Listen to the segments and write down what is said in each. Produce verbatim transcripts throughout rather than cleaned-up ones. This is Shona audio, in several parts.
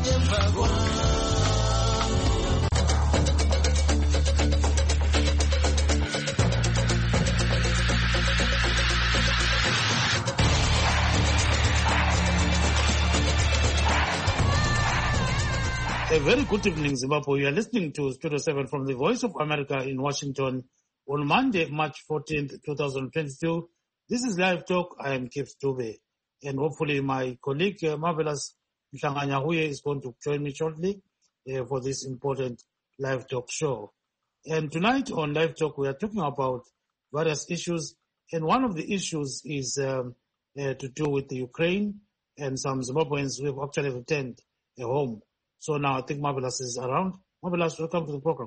A very good evening, Zimbabwe. You are listening to Studio seven from the Voice of America in Washington on Monday, March fourteenth, twenty twenty-two. This is Live Talk. I am Keith Dube. And hopefully my colleague, uh, Marvelous Mshanganyahuye, is going to join me shortly uh, for this important Live Talk show. And tonight on Live Talk, we are talking about various issues. And one of the issues is um, uh, to do with the Ukraine and some Zimbabweans who have actually returned uh, home. So now I think Marvelous is around. Marvelous, welcome to the program.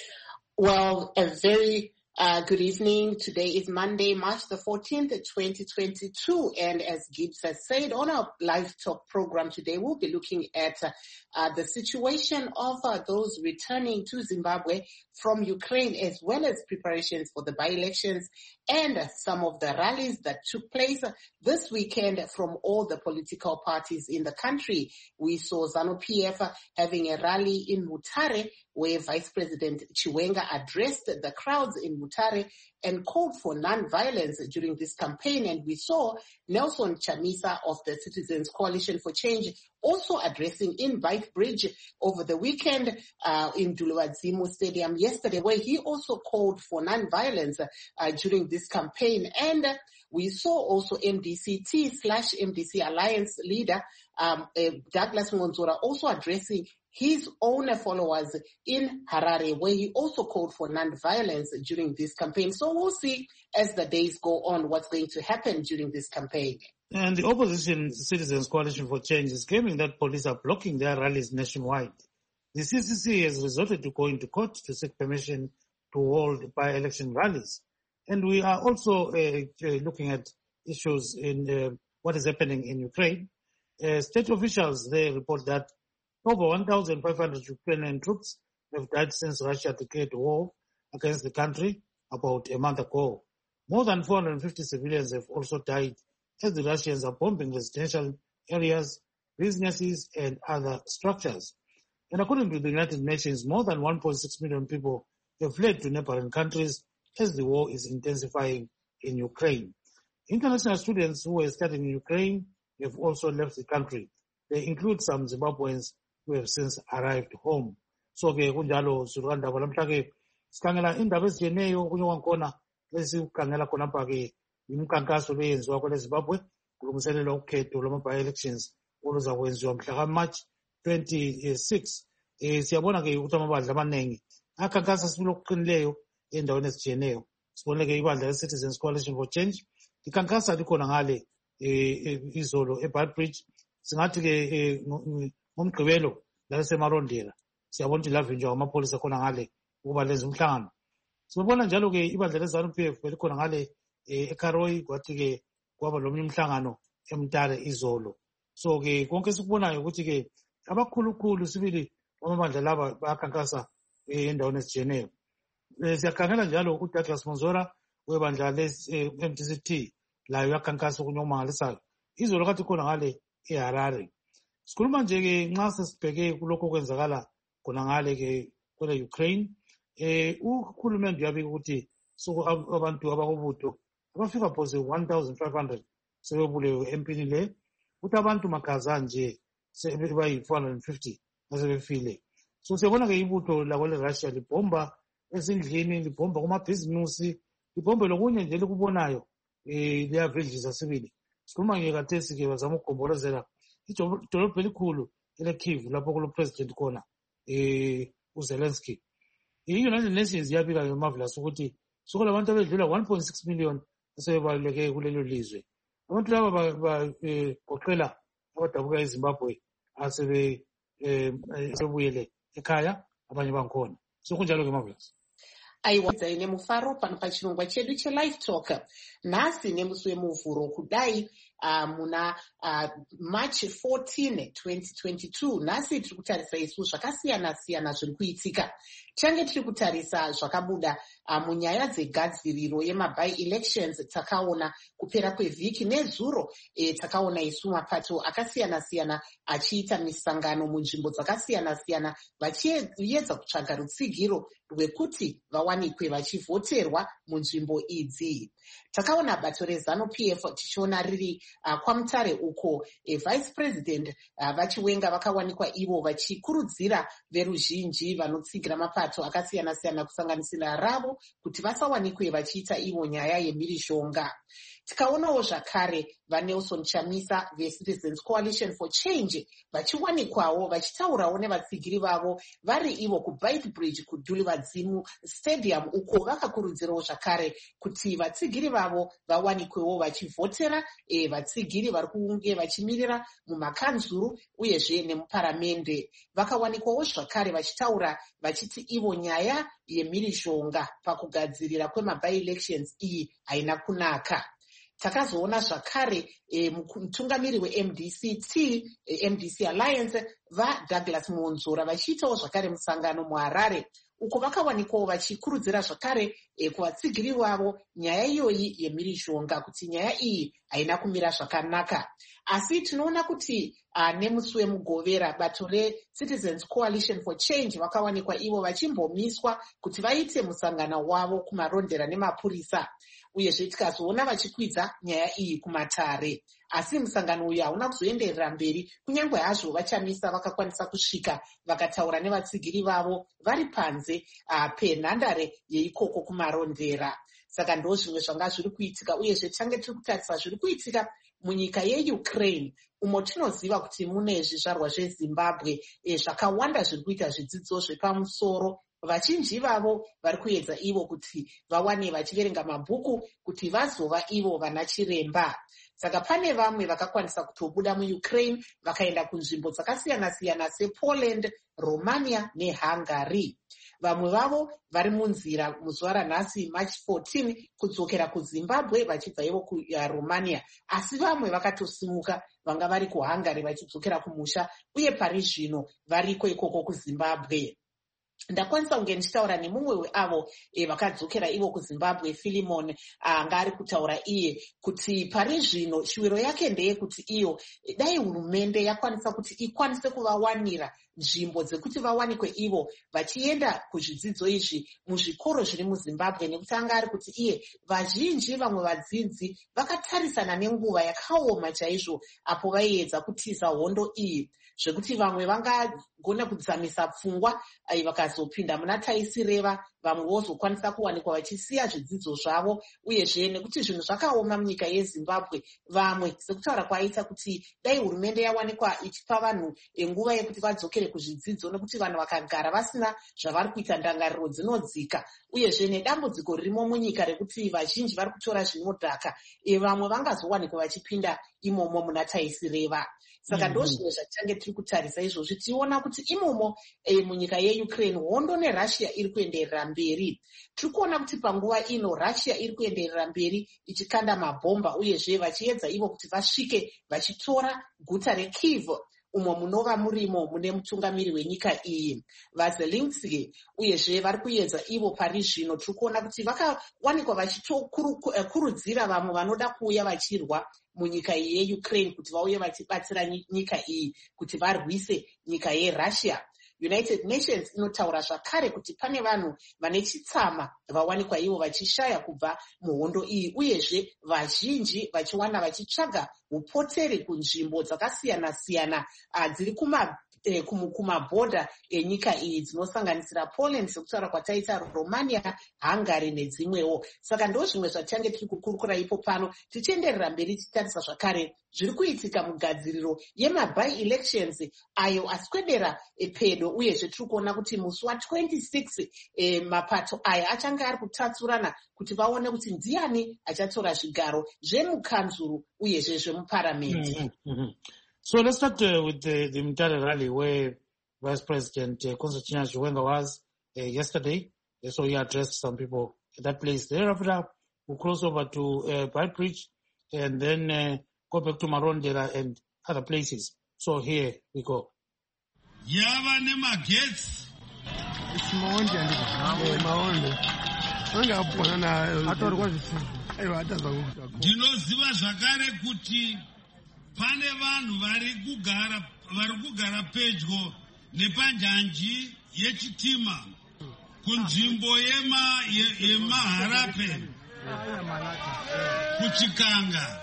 Well, a very uh, good evening. Today is Monday, March the fourteenth, twenty twenty-two. And as Gibbs has said, on our Live Talk program today, we'll be looking at uh, uh, the situation of uh, those returning to Zimbabwe from Ukraine, as well as preparations for the by-elections and uh, some of the rallies that took place uh, this weekend from all the political parties in the country. We saw ZANU-P F uh, having a rally in Mutare, where Vice President Chiwenga addressed the crowds in Mutare and called for non-violence during this campaign. And we saw Nelson Chamisa of the Citizens Coalition for Change also addressing in Beitbridge over the weekend uh, in Duluwadzimu Stadium yesterday, where he also called for non-violence uh, during this campaign. And uh, we saw also M D C T slash M D C Alliance leader um, uh, Douglas Ngonzora also addressing his own followers in Harare, where he also called for non-violence during this campaign. So we'll see as the days go on what's going to happen during this campaign. And the opposition Citizens Coalition for Change is claiming that police are blocking their rallies nationwide. The C C C has resorted to going to court to seek permission to hold by-election rallies. And we are also uh, looking at issues in uh, what is happening in Ukraine. Uh, state officials, they report that over one thousand five hundred Ukrainian troops have died since Russia declared war against the country about a month ago. More than four hundred fifty civilians have also died as the Russians are bombing residential areas, businesses, and other structures. And according to the United Nations, more than one point six million people have fled to neighboring countries as the war is intensifying in Ukraine. International students who were studying in Ukraine have also left the country. They include some Zimbabweans who have since arrived home. So ke kunjalo suranda balamhla ke sikhangela indaba ezijeneyo kunye kwakhona lesikhangela khona apha ke imikhankaso leyenziwa kwele Zimbabwe kulungiselelwa ukhetho lwama by-elections oluza kwenziwa mhla ka-March twenty-six. Eh siyabona ke ukuthi amabandla amaningi akhankasa sibilo kuqinileyo endaweni ezijeneyo. Sibone ke ibandla le-Citizens Coalition for Change ikhankasa likhona ngale eh izolo eBeitbridge. Singathi ke ngomgqibelo la esemarondela siyabona ukuthi lavinjwa amapholisa khona ngale ukuba lenza umhlangano. Sibona njalo ke ibandla le-ZANU-P F belikhona ngale eKaroi, kwathi ke kwaba lomnye umhlangano eMtare izolo. So ke konke sikubonayo ukuthi ke abakhulukhulu sibili amabandla laba bayakhankasa endaweni ezijeneyo. Siyakhangela njalo uDouglas Ngonzora webandla le-M D C T layo yakhankasa okunye okumangalisayo. Izolo kathi khona ngale eHarare. Sikhuluma nje ke nxa sesibheke kulokho okwenzakala khona ngale ke kwele Ukraine, eh uhulumende uyabika ukuthi so abantu abakubutho abafika phose one thousand five hundred sebebulewe empini le, ukuthi abantu magaza nje sebebayi four hundred fifty asebefile. So siyabona ke ibutho lakwele Russia libomba ezindlini, libomba kumabhizinisi, libombe lokunye nje likubonayo eh liyavedlisa sibili. Sikhuluma nje kathesi ke bazama ukugombolozela idolobho elikhulu eleKyiv lapho kulo president khona eh uZelensky. I-United Nations yabika ke Marvelous ukuthi sokho labantu abedlula one point six million asebebaluleke kulelo lizwe. Abantu laba bagoqela abadabuka eZimbabwe asebe sebuyele ekhaya, abanye bankhona. So kunjalo ke Marvelous. Aiwadza ine mufaro pano pachirongwa chedu chelive talk. Nhasi nemusi wemuvhuro kudai uh, muna uh, March fourteenth twenty twenty-two. Nhasi tiri kutarisa isu zvakasiyana siyana zviri kuitika. Change tiri kutarisa zvakabuda uh, munyaya dzegadziriro yemabai elections. Takaona kupera kwevhiki nezuro e, takaona isu mapato akasiyana siyana achiita misangano munzvimbo dzakasiyana siyana vachiedza kutsvaga rutsigiro rwekuti vawanikwe vachivhoterwa munzvimbo idzi. Takaona bato rezanu P F tichiona riri uh, kwamutare uko e, vice president uh, vachiwenga vakawanikwa ivo vachikurudzira veruzhinji vanotsigira mapato akasiyana siyana kusanganisira ravo kuti vasawanikwe vachiita ivo nyaya yemhirishonga. Tikaonawo zvakare vaNelson Chamisa veCitizens Coalition for Change vachiwanikwawo vachitaurawo nevatsigiri vavo vari ivo kuBeitbridge kudhuli vadzimu stadium uko vakakurudzirawo zvakare kuti vatsigiri vavo vawanikwewo vachivhotera e, vatsigiri vari kunge vachimirira mumakanzuru uyezve nemuparamende. Vakawanikwawo zvakare vachitaura vachiti ivo nyaya yemhirishonga pakugadzirira kwemabai elections iyi haina kunaka. Takazoona zvakare e, mutungamiri weM D C T e, M D C Alliance vaDouglas Monzora vachiitawo zvakare musangano muHarare uko vakawanikwawo vachikurudzira zvakare e, kuvatsigiri vavo nyaya iyoyi yemhirishonga kuti nyaya iyi haina kumira zvakanaka. Asi tinoona kuti uh, nemusi wemugovera bato reCitizens Coalition for Change vakawanikwa ivo vachimbomiswa kuti vaite musangano wavo kumarondera nemapurisa uyezve tikazoona vachikwidza nyaya iyi kumatare. Asi musangano uyu hauna kuzoenderera mberi kunyange hazvo vachamisa vakakwanisa kusvika vakataura nevatsigiri vavo vari panze uh, penhandare yeikoko kumarondera. Saka ndo zvimwe zvanga zviri kuitika uyezve tange tiri kutarisa zviri kuitika munyika yeUkraine umo tinoziva kuti mune zvizvarwa zveZimbabwe e, zvakawanda zviri kuita zvidzidzo zvepamusoro. Vachinji vavo vari kuedza ivo kuti vawane vachiverenga mabhuku kuti vazova ivo vana chiremba. Saka pane vamwe vakakwanisa kutobuda muUkraine vakaenda kunzvimbo dzakasiyana siyana sePoland, Romania neHungary. Vamwe vavo vari munzira muzuva ranhasi March fourteenth kudzokera kuZimbabwe vachibva ivo kuRomania, asi vamwe vakatosimuka vanga vari kuHungary vachidzokera kumusha uye pari zvino variko ikoko kuZimbabwe. Ndakwanisa kunge ndichitaura nemumwe weavo e, vakadzokera ivo kuZimbabwe, Philemon anga ari kutaura iye kuti pari zvino shwiro yake ndeye kuti iyo e, dai hurumende yakwanisa kuti ikwanise kuvawanira nzvimbo dzekuti vawanikwe ivo vachienda kuzvidzidzo izvi muzvikoro zviri muZimbabwe, nekuti anga ari kuti iye vazhinji vamwe vadzidzi vakatarisana nenguva yakaoma chaizvo apo vaiedza kutiza hondo iyi zvekuti vamwe vangagona kudzamisa pfungwa vakazopinda muna taisireva, vamwe vozokwanisa kuwanikwa vachisiya zvidzidzo zvavo uyezve nekuti zvinhu zvakaoma munyika yeZimbabwe. Vamwe sekutaura kwaita kuti dai hurumende yawanikwa ichipa vanhu nguva yekuti vadzokere kuzvidzidzo, nekuti vanhu vakagara vasina zvavari kuita ndangariro dzinodzika uyezve nedambudziko ririmo munyika rekuti vazhinji vari kutora zvinodhaka, e, vamwe vangazowanikwa vachipinda imomo muna taisireva. Saka ndo zvimwe zvatichange tiri kutarisa izvozvi tiona kuti imomo e, munyika yeUkraine hondo neRussia iri kuenderera mberi. Tiri kuona kuti panguva ino Russia iri kuenderera mberi ichikanda mabhomba uyezve vachiedza ivo kuti vasvike vachitora guta reKyiv umo munova murimo mune mutungamiri wenyika iyi vaZelensky, uyezve vari kuedza ivo pari zvino tiri kuona kuti vakawanikwa vachitokurudzira vamwe vanoda kuuya vachirwa munyika iyi yeUkraine kuti vauye vachibatsira nyika iyi kuti varwise nyika yeRussia. United Nations inotaura zvakare kuti pane vanhu vane chitsama vawanikwa ivo vachishaya kubva muhondo iyi uyezve vazhinji vachiwana vachitsvaga upoteri kunzvimbo dzakasiyana siyana dziri kuma E, kumabhodha enyika iyi dzinosanganisira Poland sekutaura kwataita, Romania, Hungary nedzimwewo. Saka ndo zvimwe zvatichange tiri kukurukura ipo pano tichienderera mberi tichitarisa zvakare zviri kuitika mugadziriro yemabai elections ayo aswedera e, pedo uyezve tiri kuona kuti musi wa26 e, mapato aya achange ari kutatsurana kuti vaone kuti ndiani achatora zvigaro zvemukanzuru uyezve zvemuparamende. Mm-hmm. Mm-hmm. So let's start uh, with the, the Mutare rally where Vice President uh, Constantine Chiwenga was uh, yesterday. Uh, so he addressed some people at that place. Thereafter, we'll cross over to uh, Beitbridge, and then uh, go back to Marondera and other places. So here we go. Yava nemagets. It's Maonde and Maonde. Ndinoziva zvakare kuti pane vanhu vari kugara vari kugara pedyo nepanjanji yechitima kunzvimbo yema yemaharape kuchikanga.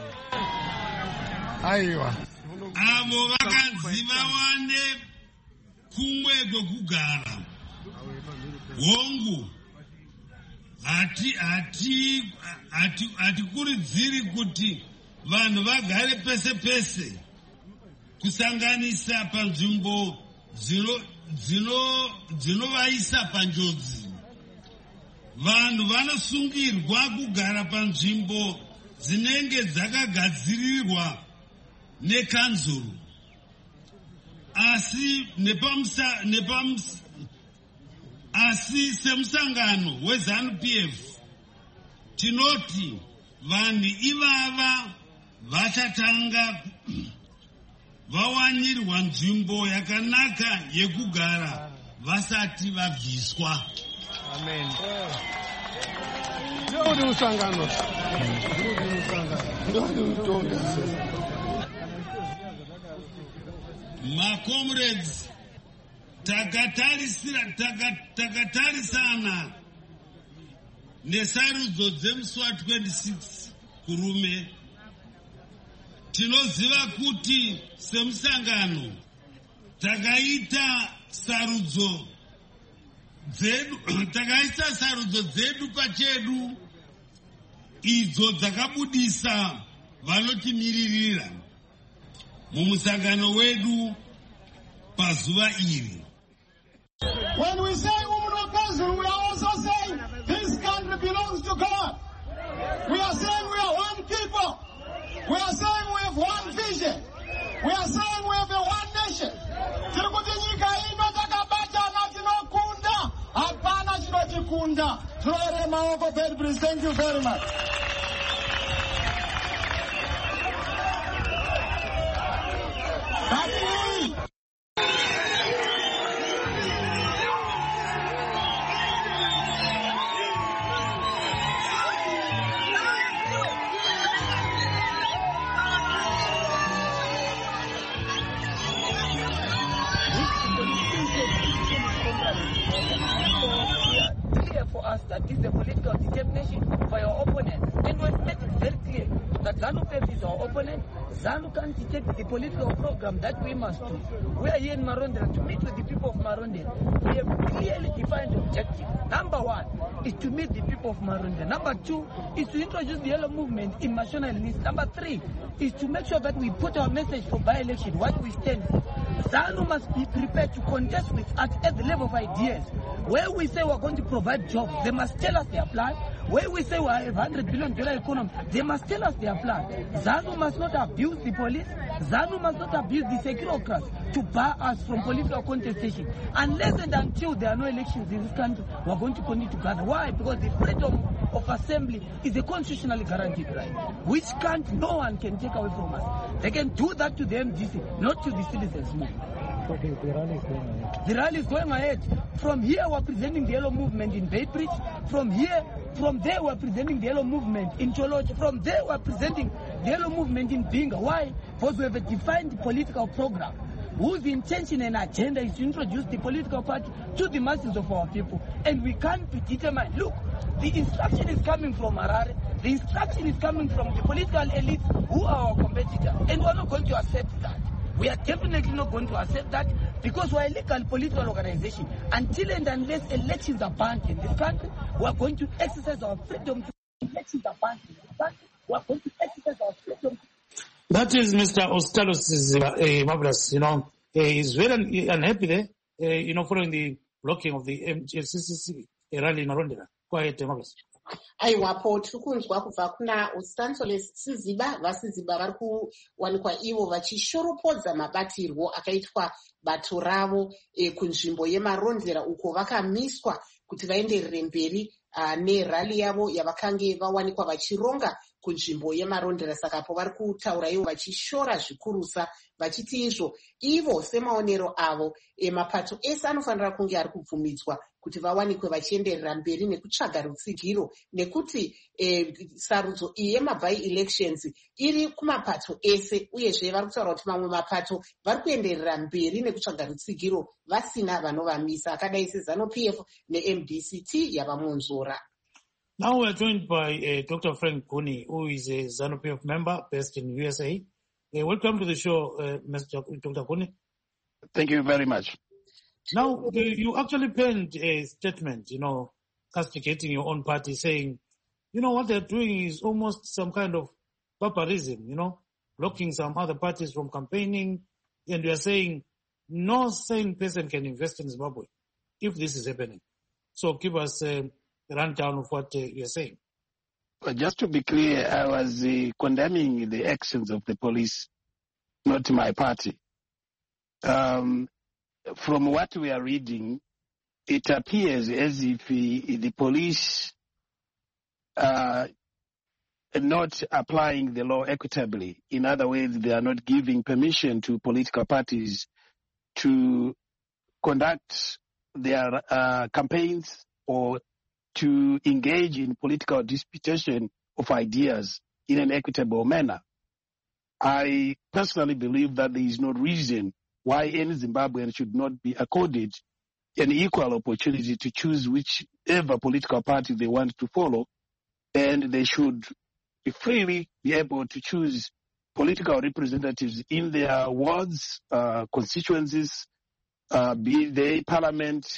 Aiwa. Avo vakanzi vawane kumwe kwekugara. Hongu hati hati hati hatikurudziri kuti vanhu vagare pese pese kusanganisa panzvimbo dzino dzino dzinovaisa panjodzi. Vanhu vanosungirwa kugara panzvimbo dzinenge dzakagadzirirwa nekanzuru. Asi nepamsa nepams asi semusangano weZANU P F tinoti vanhu ivava vachatanga vawanirwa nzvimbo yakanaka yekugara vasati vabviswa. Amen. Ndio usangano. Ndio My comrades, takatarisira takatarisana nesarudzo dzemusi wa twenty-six kurume. Tinoziva kuti semusangano takaita sarudzo dzedu takaita sarudzo dzedu pachedu idzo dzakabudisa vanotimiririra mumusangano wedu pazuva iri. When we say Umuno Council, we are also saying this country belongs to God. We are saying we are one people. We are saying we have one vision. We are saying we have a one nation. Tirikuti nyika ino takabatana tinokunda. Hapana chinotikunda. Tunarema maoko pedu, please. Thank you very much. For us, that is the political determination for your opponent. And we've made it very clear that ZANU P F is our opponent. ZANU can't detect the political program that we must do. We are here in Marondera to meet with the people of Marondera. We have clearly defined objective. Number one is to meet the people of Marondera. Number two is to introduce the yellow movement in Mashona list. Number three is to make sure that we put our message for by-election, what we stand for. ZANU must be prepared to contest with us at the level of ideas. Where we say we're going to provide jobs, they must tell us their plan. Where we say we have a one hundred billion dollar economy, they must tell us their plan. ZANU must not abuse the police. ZANU must not abuse the securocrats to bar us from political contestation. Unless and until there are no elections in this country, we're going to continue to gather. Why? Because the freedom of assembly is a constitutionally guaranteed right, which can't, no one can take away from us. They can do that to the M D C, not to the citizens movement. Okay, the rally is going ahead. The rally is going ahead. From here, we're presenting the yellow movement in Beitbridge. From here, from there, we're presenting the yellow movement in Choloch. From there, we're presenting the yellow movement in Binga. Why? Because we have a defined political program whose intention and agenda is to introduce the political party to the masses of our people. And we can't be determined. Look, the instruction is coming from Harare. The instruction is coming from the political elites who are our competitors. And we're not going to accept that. We are definitely not going to accept that because we're a legal political organization. Until and unless elections are banned in this country, we are going to exercise our freedom to elections are banned in this country. We are going to exercise our freedom. That is Mister Ostalos, uh, marvelous. You know, uh, he's very unhappy there. Uh, you know, following the blocking of the M C C C rally in Marondera. Quiet, uh, marvelous. Aiwapo tiri kunzwa kubva kuna Ostansoles Siziba. VaSiziba vari kuwanikwa ivo vachishoropodza mabatirwo akaitwa bato ravo e, kunzvimbo yeMarondera uko vakamiswa kuti vaenderere mberi uh, nerali yavo yavakange vawanikwa vachironga kunzvimbo yemarondera. Saka po vari kutaura ivo vachishora zvikurusa vachiti izvo ivo semaonero avo mapato ese anofanira kunge ari kubvumidzwa kuti vawanikwe vachienderera mberi nekutsvaga rutsigiro, nekuti eh, sarudzo iyi yemabhai elections iri kumapato ese, uyezve vari kutaura kuti mamwe mapato vari kuenderera mberi nekutsvaga rutsigiro vasina vanovamisa, akadai seZANU-P F neM D C T yavamunzora. Now we are joined by uh, Doctor Frank Guni, who is a ZANU-P F member based in U S A. Uh, welcome to the show, uh, Mister Doctor Guni. Thank you very much. Now, you actually penned a statement, you know, castigating your own party, saying, you know, what they're doing is almost some kind of barbarism, you know, blocking some other parties from campaigning, and you are saying no sane person can invest in Zimbabwe if this is happening. So give us a rundown of what uh, you're saying. Well, just to be clear, I was uh, condemning the actions of the police, not my party. Um, from what we are reading, it appears as if uh, the police are not applying the law equitably. In other words, they are not giving permission to political parties to conduct their uh, campaigns or to engage in political disputation of ideas in an equitable manner. I personally believe that there is no reason why any Zimbabwean should not be accorded an equal opportunity to choose whichever political party they want to follow, and they should be freely be able to choose political representatives in their wards, uh, constituencies, uh, be they parliament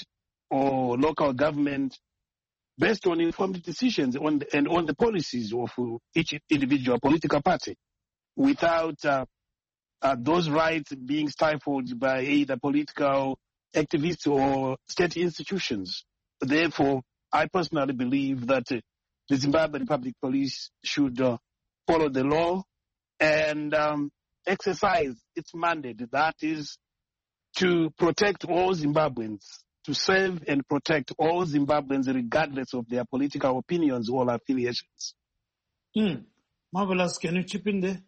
or local government, based on informed decisions on the, and on the policies of each individual political party, without uh, uh, those rights being stifled by either political activists or state institutions. Therefore, I personally believe that uh, the Zimbabwe Republic Police should uh, follow the law and um, exercise its mandate, that is to protect all Zimbabweans, to serve and protect all Zimbabweans regardless of their political opinions or affiliations. Hmm. Marvelous. Can you chip in there?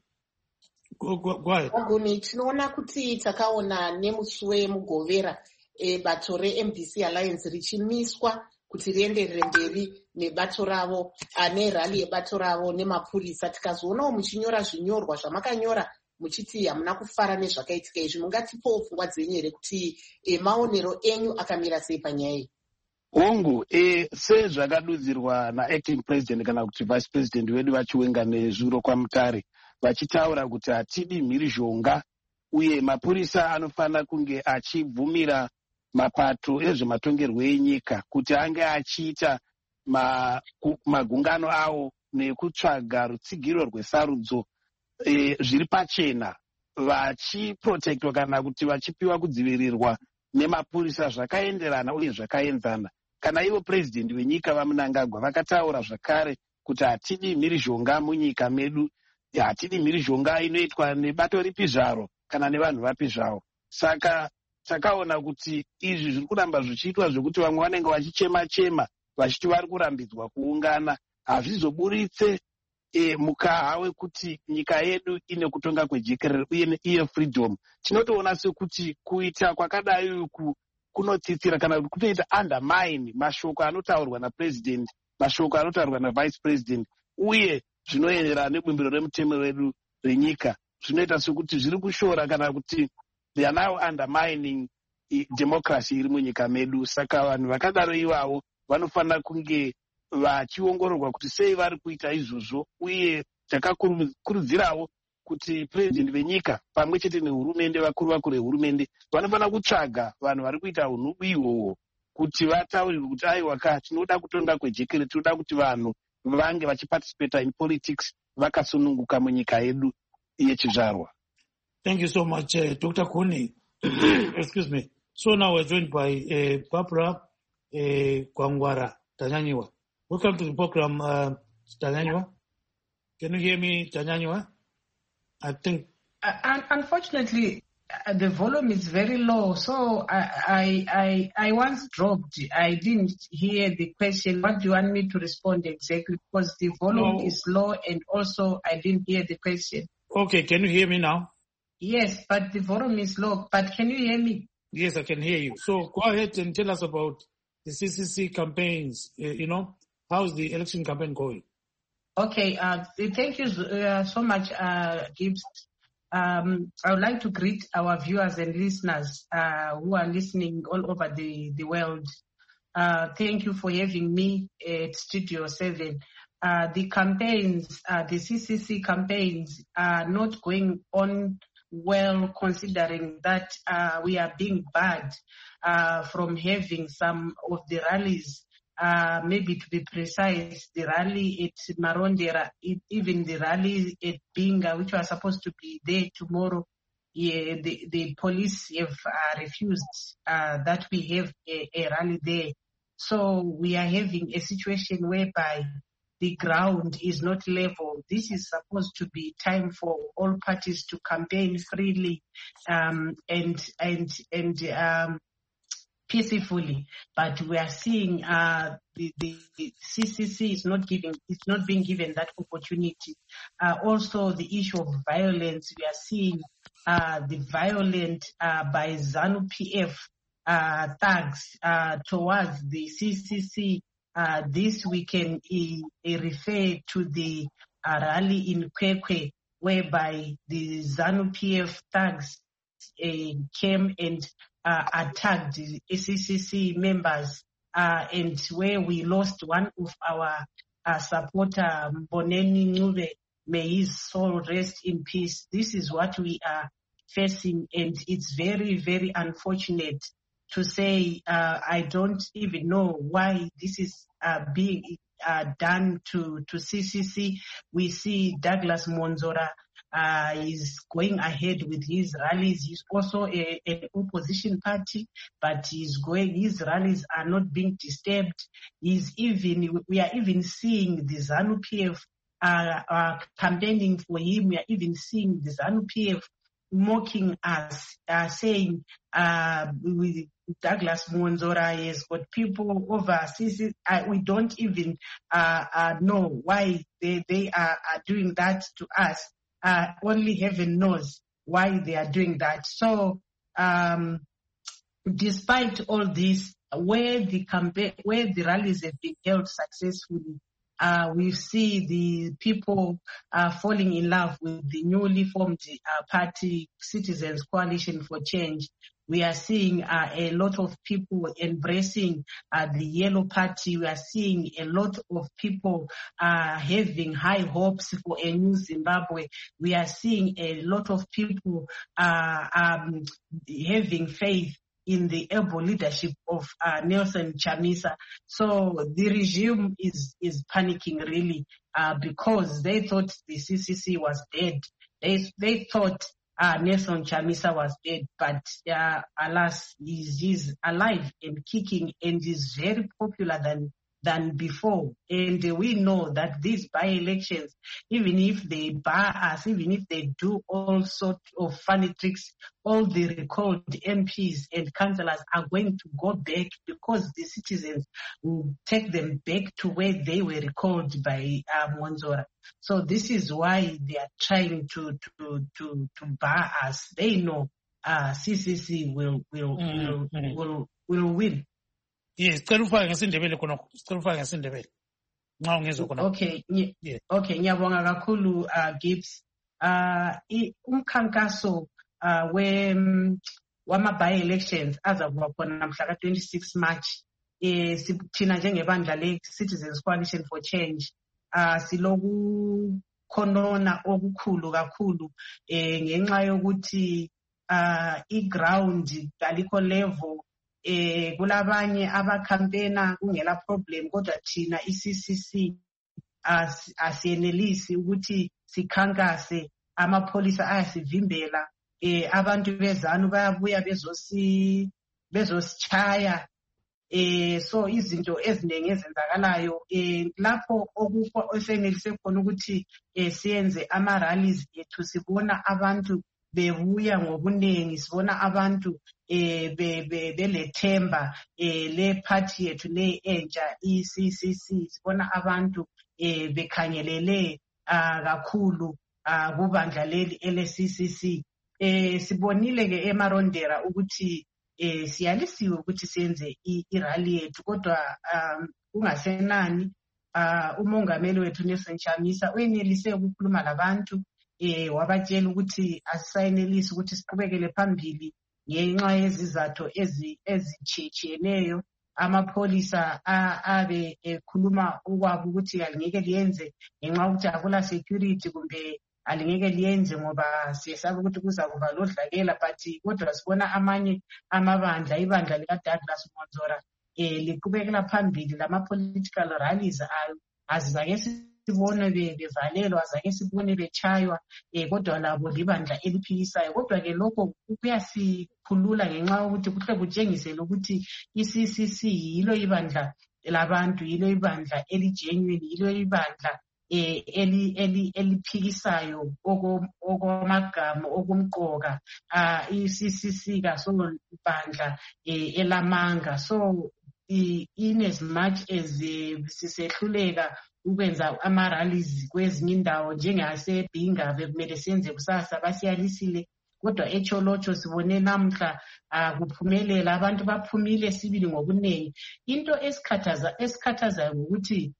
Go, go, go ahead. Aguni, tinoona kuti takaona nemusi wemugovera bato re-M D C Alliance richimiswa kuti rienderere mberi nebato ravo, nerali yebato ravo nemapurisa. Tikazoonawo muchinyora zvinyorwa zvamakanyora muchiti hamuna kufara nezvakaitika izvi. Mungatipowo pfungwa dzenyu here kuti maonero enyu akamira sei panyaya iyi? Hongu, e, sezvakadudzirwa naacting president kana kuti vice president wedu vachiwenga nezuro kwaMutare, vachitaura kuti hatidi mhirizhonga uye mapurisa anofanira kunge achibvumira mapato ezvematongerwo enyika kuti ange achiita ma, magungano awo nekutsvaga rutsigiro rwesarudzo e, zviri pachena, vachiprotektwa kana kuti vachipiwa kudzivirirwa nemapurisa zvakaenderana uye zvakaenzana. Kana ivo president wenyika vaMnangagwa vakataura zvakare kuti hatidi mhirizhonga munyika medu, hatidi mhirizhonga inoitwa nebato ripi zvaro kana nevanhu vapi zvavo. Saka takaona kuti izvi zviri kuramba zvichiitwa zvekuti vamwe vanenge vachichema-chema vachiti vari kurambidzwa kuungana, hazvizoburitse e, mukaha wekuti nyika yedu ine kutonga kwejekerere uye iye freedom. Tinotoona sekuti kuita kwakadai uku kunotsitsira kana kuti kunoita undermine mashoko anotaurwa napresident, mashoko anotaurwa navice president, uye zvinoenderana nebumbiro remutemo wedu renyika. Zvinoita sekuti zviri kushora kana kuti they are now undermining democracy iri munyika medu. Saka vanhu vakadaro ivavo vanofanira kunge vachiongororwa kuti sei vari kuita izvozvo, uye takakurudzirawo kuti president venyika pamwe chete nehurumende, vakuru vakuru vehurumende vanofanira kutsvaga vanhu vari kuita unhubu ihwohwo kuti vataurirwe kuti aiwa ka tinoda kutonga kwejekere, tinoda kuti vanhu vange vachiparticipate in politics vakasununguka munyika yedu yechizvarwa. Thank you so much, uh, Doctor Kuni. Excuse me. So now we're joined by uh, Barbara uh, Gwangwara Tanyanyiwa. Welcome to the program, uh, Tanyanyiwa. Can you hear me, Tanyanyiwa? I think. Uh, unfortunately, Uh, the volume is very low, so I, I I I once dropped. I didn't hear the question. What do you want me to respond exactly? Because the volume No. is low, and also I didn't hear the question. Okay, can you hear me now? Yes, but the volume is low. But can you hear me? Yes, I can hear you. So go ahead and tell us about the C C C campaigns. Uh, you know, how's the election campaign going? Okay. Uh, thank you uh, so much, uh, Gibbs. Um, I would like to greet our viewers and listeners uh, who are listening all over the, the world. Uh, thank you for having me at Studio seven. Uh, the campaigns, uh, the C C C campaigns are not going on well, considering that uh, we are being barred uh, from having some of the rallies. Uh, maybe to be precise, the rally at Marondera, it, even the rally at Binga, which was supposed to be there tomorrow, yeah, the, the police have uh, refused uh, that we have a, a rally there. So we are having a situation whereby the ground is not level. This is supposed to be time for all parties to campaign freely um, and and and um, peacefully, but we are seeing uh, the, the, the C C C is not giving, it's not being given that opportunity. Uh, also, the issue of violence, we are seeing uh, the violent uh, by ZANU P F uh, thugs uh, towards the C C C. Uh, this weekend, he, he referred to the uh, rally in Kwekwe, whereby the ZANU P F thugs uh, came and Uh, attacked the C C C members, uh, and where we lost one of our uh, supporter, Mboneni Ncube. May his soul rest in peace. This is what we are facing, and it's very, very unfortunate to say. Uh, I don't even know why this is uh, being uh, done to, to C C C. We see Douglas Monzora Uh, is going ahead with his rallies. He's also a, an opposition party, but he's going, his rallies are not being disturbed. He's even, we are even seeing the ZANU P F uh, uh, campaigning for him. We are even seeing the ZANU P F mocking us, uh, saying uh, with Douglas Monzora has got people overseas. Uh, we don't even uh, uh, know why they, they are, are doing that to us. Uh, only heaven knows why they are doing that. So, um, despite all this, where the campaign, where the rallies have been held successfully, uh, we see the people uh, falling in love with the newly formed uh, party, Citizens Coalition for Change. We are seeing uh, a lot of people embracing uh, the Yellow Party. We are seeing a lot of people uh, having high hopes for a new Zimbabwe. We are seeing a lot of people uh, um, having faith in the able leadership of uh, Nelson Chamisa. So the regime is, is panicking really uh, because they thought the C C C was dead. They, they thought Uh, Nelson Chamisa was dead, but uh, alas, he's, he's alive and kicking and is very popular than than before. And uh, we know that these by-elections, even if they bar us, even if they do all sorts of funny tricks, all the recalled M Ps and councillors are going to go back because the citizens will take them back to where they were recalled by uh, Monzora. So this is why they are trying to to to, to bar us. They know uh, C C C will will mm, will, mm. will will win. Yes, Terufaya ngesindebele khonokho. Terufaya ngesindebele. Nxa ungezwe khonokho. Okay, yeah. Okay, ngiyabonga kakhulu uh, Gibbs. Uh, umkhankaso uh, we wama by elections azakuba khona mhla ka twenty-six March. Eh sithina njengebandla le Citizens Coalition for Change. Uh, siloku khonona okukhulu kakhulu eh ngenxa yokuthi uh, i-ground kalikho level eh kulabanye abacampaigner kungela problem kodwa thina i-C C C as asiyenelisi ukuthi sikhankase amapolisa ayasivimbela eh abantu bezanu bayabuya bezosi bezosichaya. Eh so izinto eziningi ezenzakalayo eh lapho okufo osenelise khona ukuthi eh siyenze ama rallies ethu sibona abantu bebuya ngobunengi sibona abantu eh belethemba eh le party yethu le entsha i C C C sibona abantu eh bekhangelele kakhulu kubandla leli ele C C C. Eh sibonile ke eMarondera ukuthi eh siyalisiwe ukuthi senze irally yethu kodwa kungasenani umongameli wethu Nelson Chamisa uyenelise ukukhuluma labantu eh wabatshela ukuthi asisayinelisi ukuthi siqhubekele phambili ngenxa yezizathu ezichichiyeneyo. Amapolisa abe ekhuluma ukwabo ukuthi alingeke liyenze ngenxa ukuthi akula security kumbe alingeke liyenze ngoba siyesaba ukuthi kuza kuba lodlakela, but kodwa sibona amanye amabandla ibandla lika Douglas Monzora eh liqhubekela phambili lama political rallies ayo azake sibone bevalelwa azake sibone bechaywa eh kodwa labo libandla eliphikisayo. Kodwa ke lokho kuyasikhulula ngenxa ukuthi kuhle kutshengisele ukuthi i-C C C yilo ibandla labantu, yilo ibandla eligenuine, yilo ibandla eh eli eli eliphikisayo okomagama okumqoka i-C C C kaso ibandla elamanga. So in as much as sisehluleka ukwenza ama rallies kwezinye indawo njengase Bhinga bekumele senze kusasa basiyalisile, kodwa eCholocho sibone namhla kuphumelela abantu baphumile sibili ngobunengi. Into esikhathaza esikhathaza ukuthi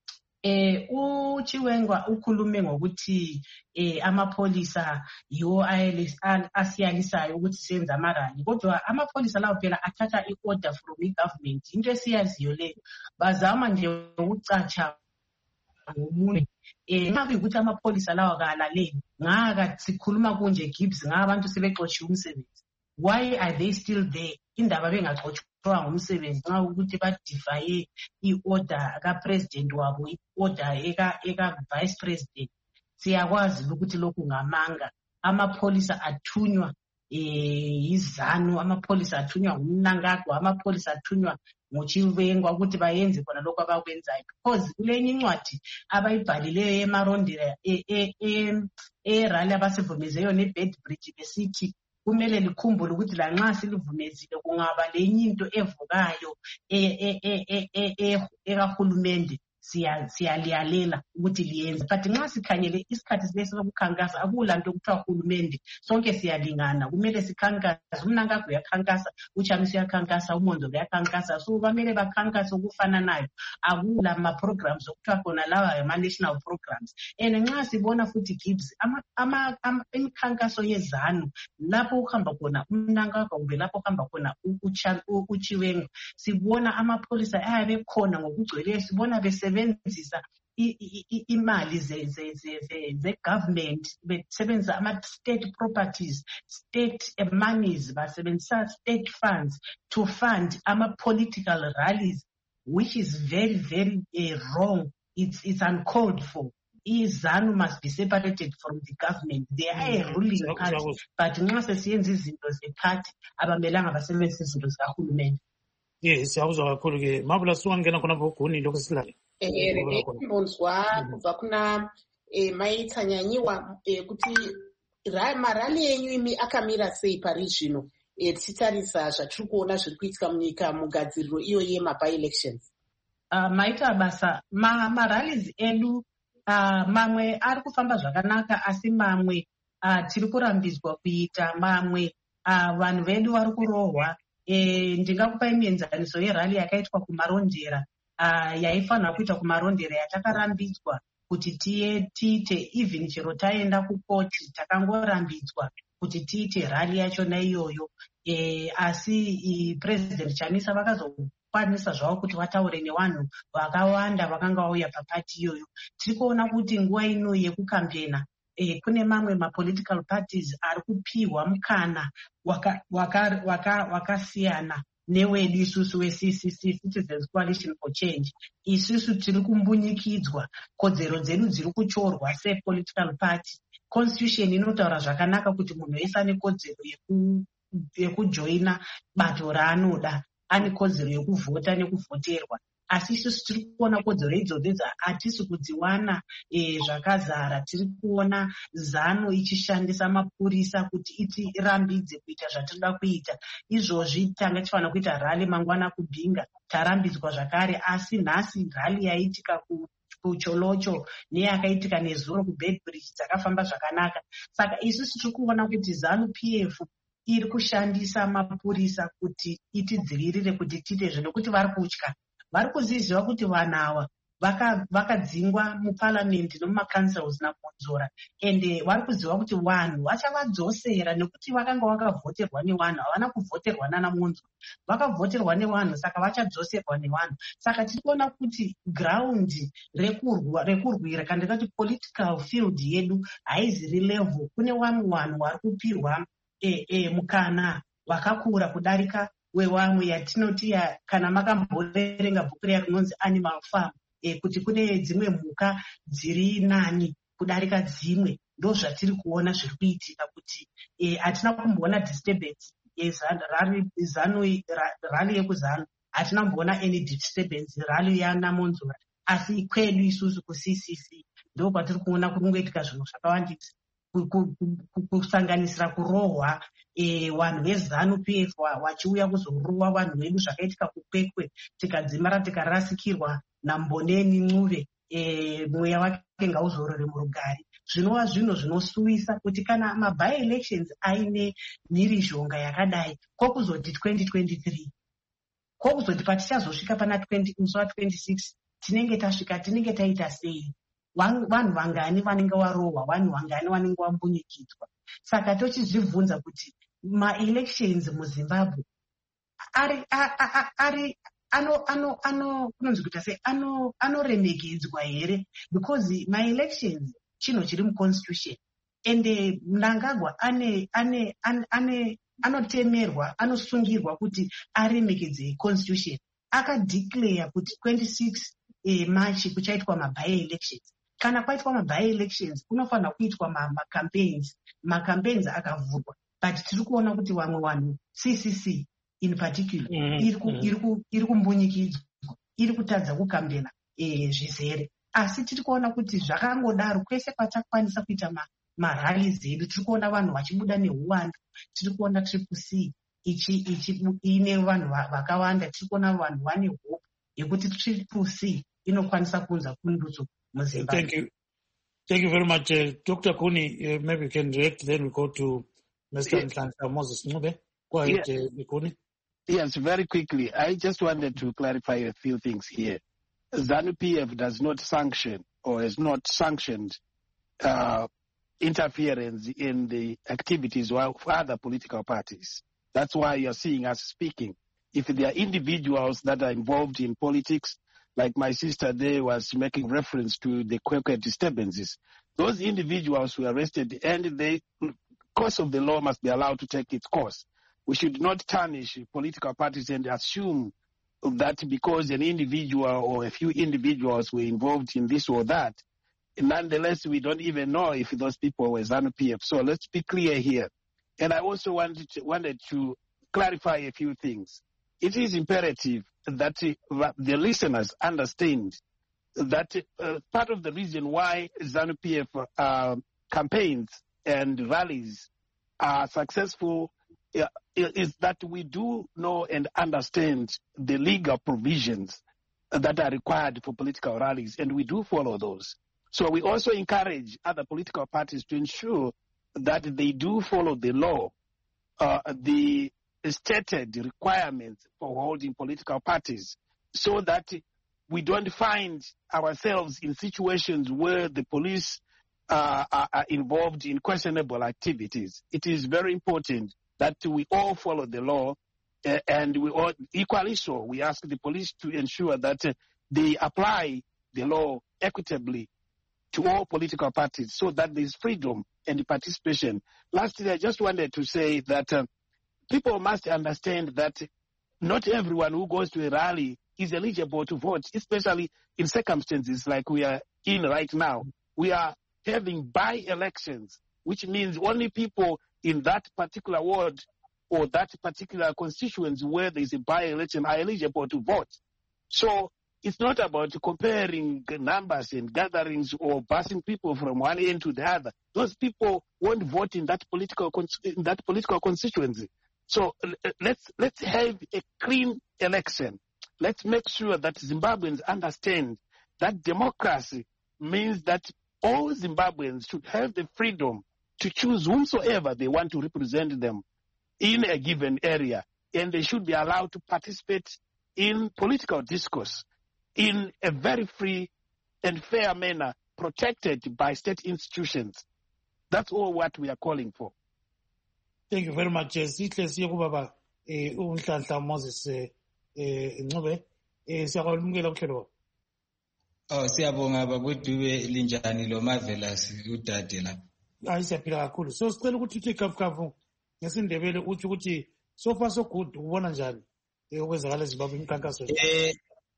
eh uChiwengwa ukhulume ngokuthi eh amapolisa yo asiyalisayo ukuthi senze amarali, kodwa amapolisa lawo phela athatha i-order from i-government. Into esiyaziyo le bazama nje ukucatsha ngomunye eh ngabe ukuthi amapolisa lawo akalaleli ngaka sikhuluma kunje Gibbs ngabantu sebexotshiwe umsebenzi. Why are they still there? Indaba bengaxotshwa ngumsebenzi nxa ukuthi badify i-order ka-president wabo, i-order eka eka vice president. Siyakwazi ukuthi lokhu ngamanga. Amapolisa athunywa eh izanu, amapolisa athunywa ngumnankagwa, amapolisa athunywa ngoChiwengwa ukuthi bayenze khona lokho abakwenzayo, because kulenye incwadi abayibhalileyo eMarondera e e rally abasivumezeyo neBedbridge besithi kumele likhumbule ukuthi la nxa silivumezile kungaba lenye into evukayo ekahulumende siyaliyalela ukuthi liyenze. But nxa sikhangele isikhathi lesi sokukhankasa akulanto kuthiwa uhulumende sonke siyalingana, kumele sikhankasa. Umnankagwa uyakhankasa, uChamisa uyakhankasa, uMonzo uyakhankasa, so bamele bakhankasa okufananayo. Akula ama programs okuthiwa khona lawa ama national programs. And nxa sibona futhi Gibbs ama imikhankaso yezanu lapho ukuhamba khona umnankagwa kumbe lapho ukuhamba khona uChiwengwa, sibona amapolisa ayabe khona ngokugcweleyo, sibona bese sebenzisa imali ze-government, besebenzisa ama-state properties, state monies, basebenzisa state funds to fund ama-political rallies, which is very, very uh, wrong. It's, it's uncalled for. IZANU must be separated from the government. They are a ruling party, but nxa sesiyenza izinto ze-party abamelanga basebenzisa izinto zikahulumende. Yes, siyakuzwa kakhulu ke. Mabula siwangena khona boguni lokho silale. Eh mbonzwa kuva kuna eh maitsanyanyiwa kuti marali yenyu imi akamira sei parizvino eh tichitarisa zvatiri kuona zviri kuitika munyika mugadziriro iyo yema-by elections. Uh, maita basa ma marallies edu uh, mamwe ari kufamba zvakanaka asi mamwe uh, tiri kurambidzwa kuita, mamwe uh, vanhu vedu vari kurohwa. Eh ndingakupa imienzaniso yerali yakaitwa kuMarondera uh, yaifanira kuita kuMarondera yatakarambidzwa kuti tiye tiite, even chero taenda kukoti takangorambidzwa kuti tiite rali yachona iyoyo. Eh asi President Chamisa vakazokwanisa zvavo kuti vataure nevanhu vakawanda vakanga vauya papati iyoyo. Tiri kuona kuti nguva ino yekukambena Eh, kune mamwe ma-political parties ari kupiwa mukana wakasiyana waka, waka, waka newedu isusu we-C C C, Citizens Coalition for Change. Isusu tiri kumbunyikidzwa, kodzero dzedu dziri kuchorwa se-political party. Constitution inotaura zvakanaka kuti munhu wese ane kodzero yekujoina bato raanoda, ane kodzero yekuvhota nekuvhoterwa. asi isusu tiri kuona kodzero idzodzo hatisi kudziwana zvakazara. Tiri kuona ZANU ichishandisa mapurisa kuti itirambidze kuita zvatinoda kuita. Izvozvi tanga tifanira kuita rally mangwana kubhinga, tarambidzwa zvakare, asi nhasi rally yaitika ku kucholocho neyakaitika nezuro kuBedbridge dzakafamba zvakanaka. Saka isusu tiri kuona kuti ZANU P F iri kushandisa mapurisa kuti itidzivirire kuti tiite zvinokuti vari kutya. Vari kuziziva kuti vanhu ava vakadzingwa muparliament nomumacancels nakudzora, ende vari kuziva kuti vanhu vachavadzosera nekuti vakanga vakavhoterwa nevanhu, havana kuvhoterwa nanamunzwa, vakavhoterwa nevanhu, saka vachadzoserwa nevanhu. Saka tiri kuona kuti ground rekurwira kana ndikati political field yedu haiziri level. Kune vamwe vanhu vari kupirwa e, e, mukana wakakura kudarika wevamwe, yatinoti kana makamboverenga bhuku riya rinonzi Animal Farm, e, kuti kune dzimwe mhuka dziri nani kudarika dzimwe. Ndo zvatiri kuona zviri kuitika kuti hatina e, kumboona disturbance yeZANU, rally yekuZANU hatina kumboona any disturbance, rally yanamonzora, asi kwedu isusu ku-C C C ndo kwatiri kuona kungoitika zvinhu zvakawandisa, kusanganisira kurohwa vanhu veZANU P F vachiuya kuzorowa vanhu vedu zvakaitika kukwekwe, tikadzimara tikarasikirwa naMboneni Ncube, mweya wake ngauzorore murugare. Zvinova zvinhu zvinosuwisa kuti kana maby elections aine mhirizhonga yakadai, kokuzoti twenty twenty-three kokuzoti patichazosvika pana musi wa26 tinenge tasvika, tinenge taita sei? Vanhu vangani vanenge varohwa, vanhu vangani vanenge vambunyikidzwa. Saka tochizvibvunza kuti ma-elections muZimbabwe ari ari ano ano ano kunonzi kuita sei ano anoremekedzwa here? Because ma-elections chinhu chiri muconstitution, ende Mnangagwa ane ane ane anotemerwa, anosungirwa kuti aremekedze constitution. Akadeclare kuti twenty-six March kuchaitwa maby elections. Kana kwaitwa maby elections kunofanira kuitwa macampaigns, macampaigns akavhurwa, but tiri kuona kuti vamwe vanhu C C C in particular iri kumbunyikidzwa, iri kutadza kukambena zvizere. Asi tiri kuona kuti zvakangodaro kwese kwatakwanisa kuita marallies edu, tiri kuona vanhu vachibuda nehuwandu, tiri kuona Triple C ine vanhu vakawanda, tiri kuona vanhu vane hope yekuti Triple C inokwanisa kunza pundutso muZimbabwe. Thank you. Thank you very much. Uh, Doctor Kuni, uh, maybe you can react, then we go to Mister Yes. Nhlanhla Moses Ncube. Go ahead, yeah. uh, Kuni. Yes, very quickly. I just wanted to clarify a few things here. ZANU P F does not sanction or has not sanctioned uh, interference in the activities of other political parties. That's why you're seeing us speaking. If there are individuals that are involved in politics, like my sister there was making reference to the Kwekwe disturbances, those individuals were arrested and the course of the law must be allowed to take its course. We should not tarnish political parties and assume that because an individual or a few individuals were involved in this or that, nonetheless, we don't even know if those people were ZANU P F. So let's be clear here. And I also wanted to, wanted to clarify a few things. It is imperative that uh, the listeners understand that uh, part of the reason why ZANU P F uh, campaigns and rallies are successful uh, is that we do know and understand the legal provisions that are required for political rallies, and we do follow those. So we also encourage other political parties to ensure that they do follow the law, uh, the stated requirements for holding political parties, so that we don't find ourselves in situations where the police uh, are, are involved in questionable activities. It is very important that we all follow the law, uh, and we all, equally so, we ask the police to ensure that uh, they apply the law equitably to all political parties so that there is freedom and participation. Lastly, I just wanted to say that uh, people must understand that not everyone who goes to a rally is eligible to vote, especially in circumstances like we are in right now. We are having by-elections, which means only people in that particular ward or that particular constituency where there is a by-election are eligible to vote. So It's not about comparing numbers and gatherings or passing people from one end to the other. Those people won't vote in that political in that political constituency. So let's let's have a clean election. Let's make sure that Zimbabweans understand that democracy means that all Zimbabweans should have the freedom to choose whomsoever they want to represent them in a given area, and they should be allowed to participate in political discourse in a very free and fair manner, protected by state institutions. That's all what we are calling for. Thank you very much. Sihle siye kubaba uNhlanhla Moses Ncube siyakwamukela kuhlelo. Oh siyabonga bakuDube linjani lo marvelous udade la. Hayi siyaphila kakhulu. So sicela ukuthi uthi kafukafu ngesindebele uthi ukuthi so far so good ubona njani okwenzakala eZimbabwe imikhankaso. Eh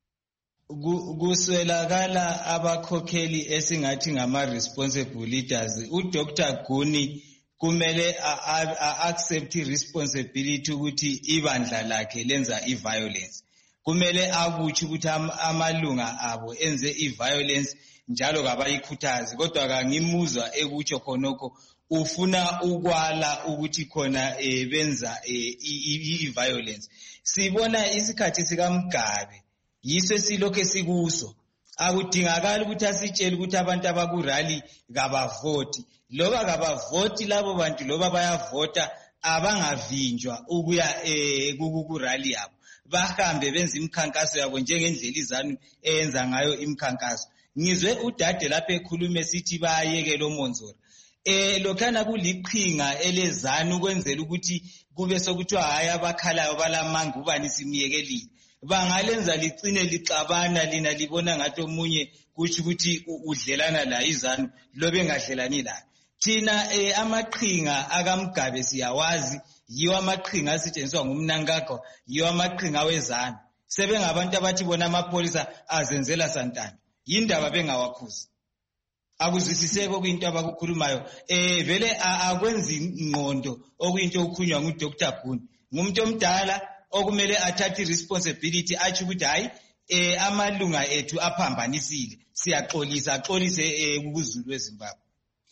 kuswelakala abakhokheli esingathi ngama responsible leaders. uDr Guni kumele accept responsibility ukuthi ibandla lakhe lenza iviolence. Kumele akuthi ukuthi amalunga abo enze iviolence njalo kabayikhuthazi, kodwa kangimuzwa ekutsho khonokho ufuna ukwala ukuthi khona benza iviolence. Sibona isikhathi sikaMgabe yiso silokho sikuso. Akudingakala ukuthi asitshele ukuthi abantu abakurally kabavoti. Loba kabavoti labo bantu loba bayavota abangavinjwa ukuya kukurally yabo. Bahambe benza imikhankaso yabo njengendlela iZANU eyenza ngayo imikhankaso. Ngizwe udade lapha ekhulume sithi bayekela oMonzora. Eh lokhana kuliqhinga eleZANU kwenzela ukuthi kube sokuthiwa hayi abakhalayo balamanga ubani simiyekelile. Bangalenza licine lixabana lina libona ngathi omunye kuthi ukuthi udlelana la iZANU lobe engadlelani la. Thina eh amaqhinga akaMgabe siyawazi, yiwa amaqhinga asetshenziswa ngumnankakho, yiwa amaqhinga weZANU. Sebengabantu abathi bona amapolisa azenzela santana. Yindaba bengawakhuzi. Akuzwisiseke okuyinto abakukhulumayo. Eh vele akwenzi ingqondo okuyinto okukhunywa nguDr Guni. Ngumuntu omdala okumele athathe responsibility athi ukuthi hayi eh amalunga ethu aphambanisile. Siyaxolisa axolise eh kuZulu weZimbabwe.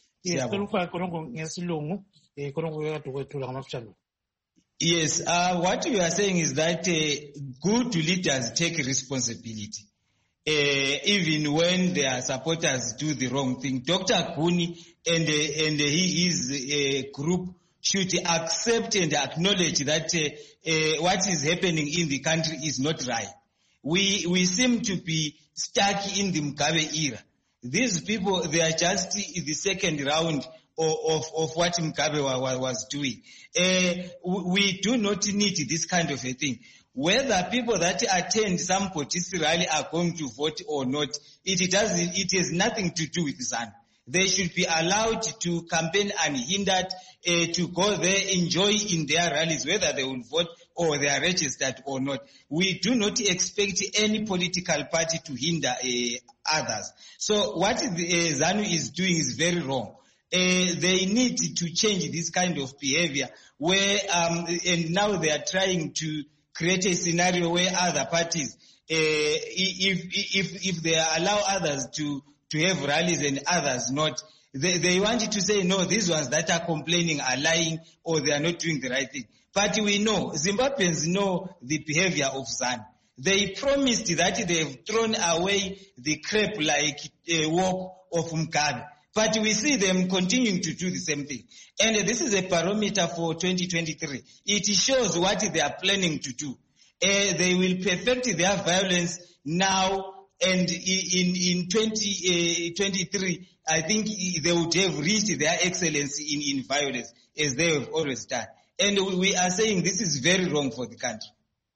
Yes, uh, what you are saying is that uh, good leaders take responsibility. Uh, even when their supporters do the wrong thing. Doctor Guni and, uh, and uh, his uh, group should accept and acknowledge that uh, uh, what is happening in the country is not right. We, we seem to be stuck in the Mugabe era. These people, they are just the second round of, of, of what Mugabe was, was doing. Uh, we do not need this kind of a thing. Whether people that attend some political rally are going to vote or not, it does it has nothing to do with ZANU. They should be allowed to campaign unhindered, uh, to go there, enjoy in their rallies, whether they will vote or they are registered or not. We do not expect any political party to hinder uh, others. So what the, uh, ZANU is doing is very wrong. Uh, they need to change this kind of behavior where, um, and now they are trying to create a scenario where other parties, uh, if, if, if they allow others to, to have rallies and others not, they, they want to say, no, these ones that are complaining are lying or they are not doing the right thing. But we know, Zimbabweans know the behavior of ZANU. They promised that they have thrown away the crap-like uh, work of Mugabe. But we see them continuing to do the same thing. And this is a barometer for twenty twenty-three. It shows what they are planning to do. Uh, they will perfect their violence now, and in, in twenty twenty-three, I think they would have reached their excellence in, in violence, as they have always done. And we are saying this is very wrong for the country.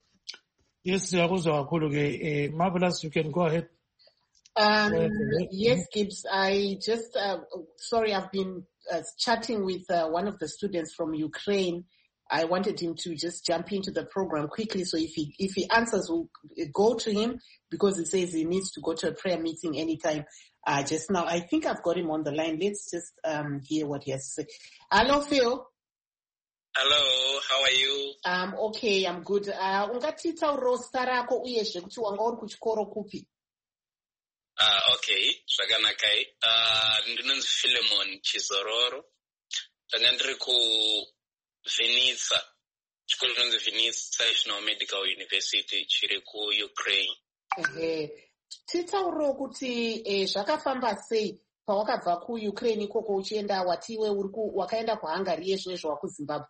Yes, Marvelous, you can go ahead. Um, yes, Gibbs, I just, uh, sorry, I've been uh, chatting with uh, one of the students from Ukraine. I wanted him to just jump into the program quickly, so if he if he answers, we'll go to him, because he says he needs to go to a prayer meeting anytime. Uh, just now, I think I've got him on the line. Let's just um, hear what he has to say. Hello, Phil. Hello, how are you? Um, okay, I'm good. Uh, ungatitsaurirawo zita rako uyezve kuti wanga uri kuchikoro kupi? Uh, okay, zvakanakai. Uh, ndinonzi Philemon Chizororo. Tanga ndiri kuVinitsa. Chikoro chinonzi Vinitsa National Medical University chiri kuUkraine. Ehe. Titsaurirawo kuti eh, zvakafamba sei pawakabva kuUkraine ikoko uchienda watiwe uri wakaenda kuHungary yezvo wakuZimbabwe?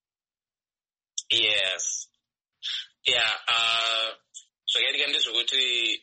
Yes. Yeah, uh, zvakaitika ndezvekuti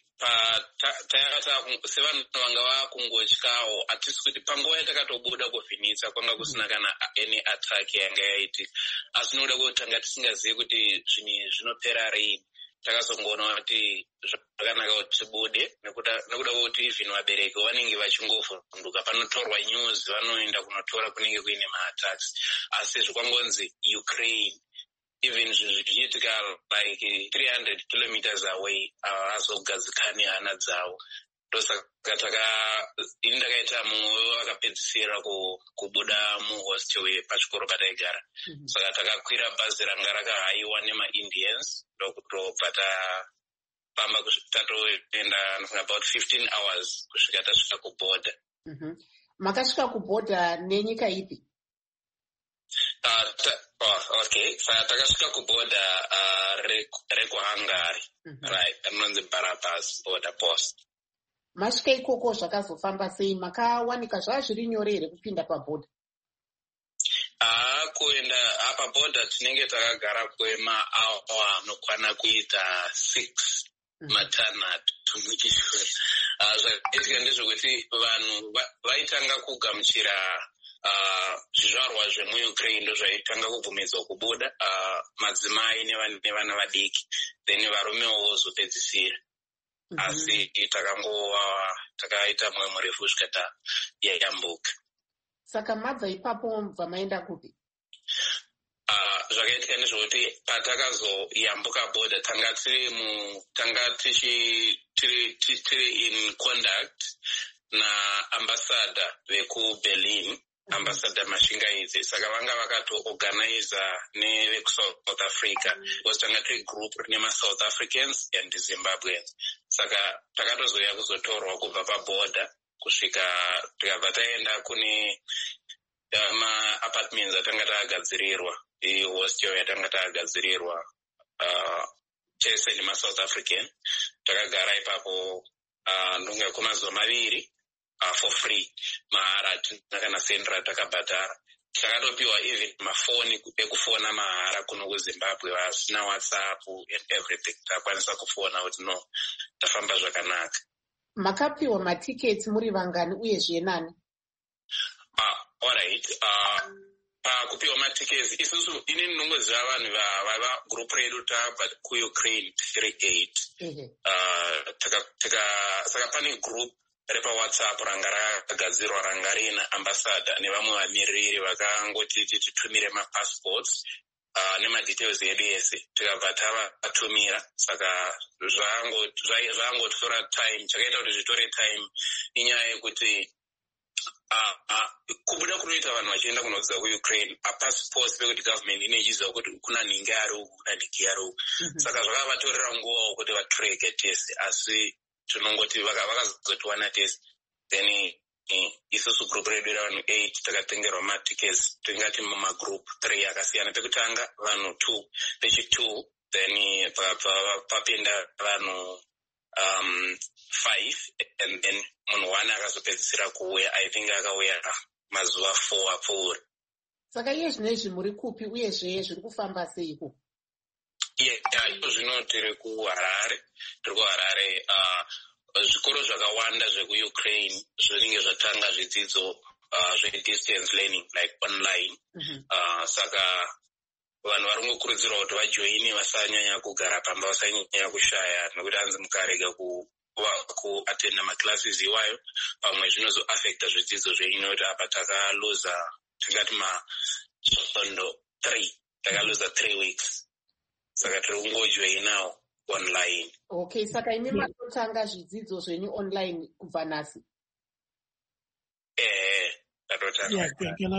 sevanhu vanga vakungotyawo hatisi kuti panguva yatakatobuda kuVinitsa kwanga kusina kana any attack yanga yaitika, asi nokuda kuti tanga tisingazivi kuti zvinhu zvinopera rini, takazongoona kuti zvakanaka kuti tibude nekuda kuti even vabereki vanenge vachingovhunduka, panotorwa news vanoenda kunotora kunenge kuine maattacks, asi zvikangonzi Ukraine. Even zvichiitika like three hundred kilometers away havazogadzikani hana dzavo. Ndosaka taka ini ndakaita mumwe wakapedzisira kubuda muhostel pachikoro pataigara. Saka takakwira bhazi ranga rakahaiwa nemaIndians ndokutobva tapamba tatoenda about fifteen hours kusvika tasvika kuborder. Makasvika kuborder nenyika ipi? Uh, ta, oh, okay, saka takasvika kuborder uh, rekuHungary, mm-hmm. Right, anonzi Barabas border post. Masvika ikoko zvakazofamba sei? Makawanika zvava zviri nyore here kupinda paborder? Ah, kuenda apa border tinenge takagara kwemaawa anokwana kuita six matanhatu muchishure. Uh, zvakaitika ndezvekuti vanhu vaitanga kugamuchira Uh, zvizvarwa zvemuUkraine ndo zvaitanga kubvumidzwa kubuda, uh, madzimai nevana vadiki, then varumewo vozopedzisira. Mm -hmm. Asi takangova takaita mumwe murefu kusvika yayambuka. Saka mabva ipapo mubva maenda kupi? Uh, zvakaitika ndezvekuti patakazoyambuka border tanga tiri mu tanga tichi tiri tiri in contact na ambassador vekuBerlin. Ambassador Mashingaidze, saka vanga vakato-organiza neveku-South Africa, because tanga tiri group rine South Africans and Zimbabweans. Saka takatozoya kuzotorwa kubva paborder kusvika tikabva taenda kune ma-apartments atanga tagadzirirwa, ihostel yatanga tagadzirirwa uh, chese nema-South African. Takagara ipapo uh, ndonga kwemazuva maviri Uh, for free, mahara kana sendra takabhadhara. Takatopiwa even mafoni ekufona mahara kuno kuZimbabwe, vasina WhatsApp and everything. Takwanisa kufona kuti no, tafamba zvakanaka. Makapiwa matiketi muri vangani uye zvenani? Ah, alright. Uh, pakupiwa matiketi isusu ini ndinongoziva vanhu vava group redu tabva kuUkraine tiri eight. Uh, saka pane group repa WhatsApp ranga rakagadzirwa ranga rina ambassador nevamwe vamiriri vakangoti titumire mapassports uh, nemadetails edu ese. Tikabva tavatumira, saka zvangotora time, chakaita kuti zvitore time inyaya yekuti uh, uh, kubuda kunoita vanhu vachienda kunodza kuUkraine, apassports pekuti government inoichiziva kuti kuna nhingi ari uku kuna nhingi ari uku. Saka zvakavatorera nguva kuti vatreke tese, asi tinongoti vakazotiwana test, then isusu group redu ravanhu eight takatengerwa matikets, tingati mumagroup three akasiyana. Pekutanga vanhu two, pechi-two, then papinda vanhu um, five, and then munhu one akazopedzisira kuuya. I think akauya mazuva four apfuura. Saka iye zvinezvi muri kupi uyezve zviri kufamba seiko? Yeah, iko zvino tiri kuHarare, tiri kuHarare. Uh, zvikoro zvakawanda zvekuUkraine zvinenge zvatanga zvidzidzo uh, zve-distance learning, like online. Mm-hmm. Uh, saka vanhu vari kungokurudzirwa kuti vajoine, vasanyanya kugara pamba, vasanyanya kushaya, nekuti hanzi mukarega kuatenda maclasses iwayo, pamwe zvinozoaffecta zvidzidzo zvenyu, nekuti apa takaluza tingati machondo three, takaluza three weeks. Saka tiri kungojoinawo online. Okay, saka imi matotanga zvidzidzo zvenyu online kubva nhasi? Eh, tatotanga. Yeah, can I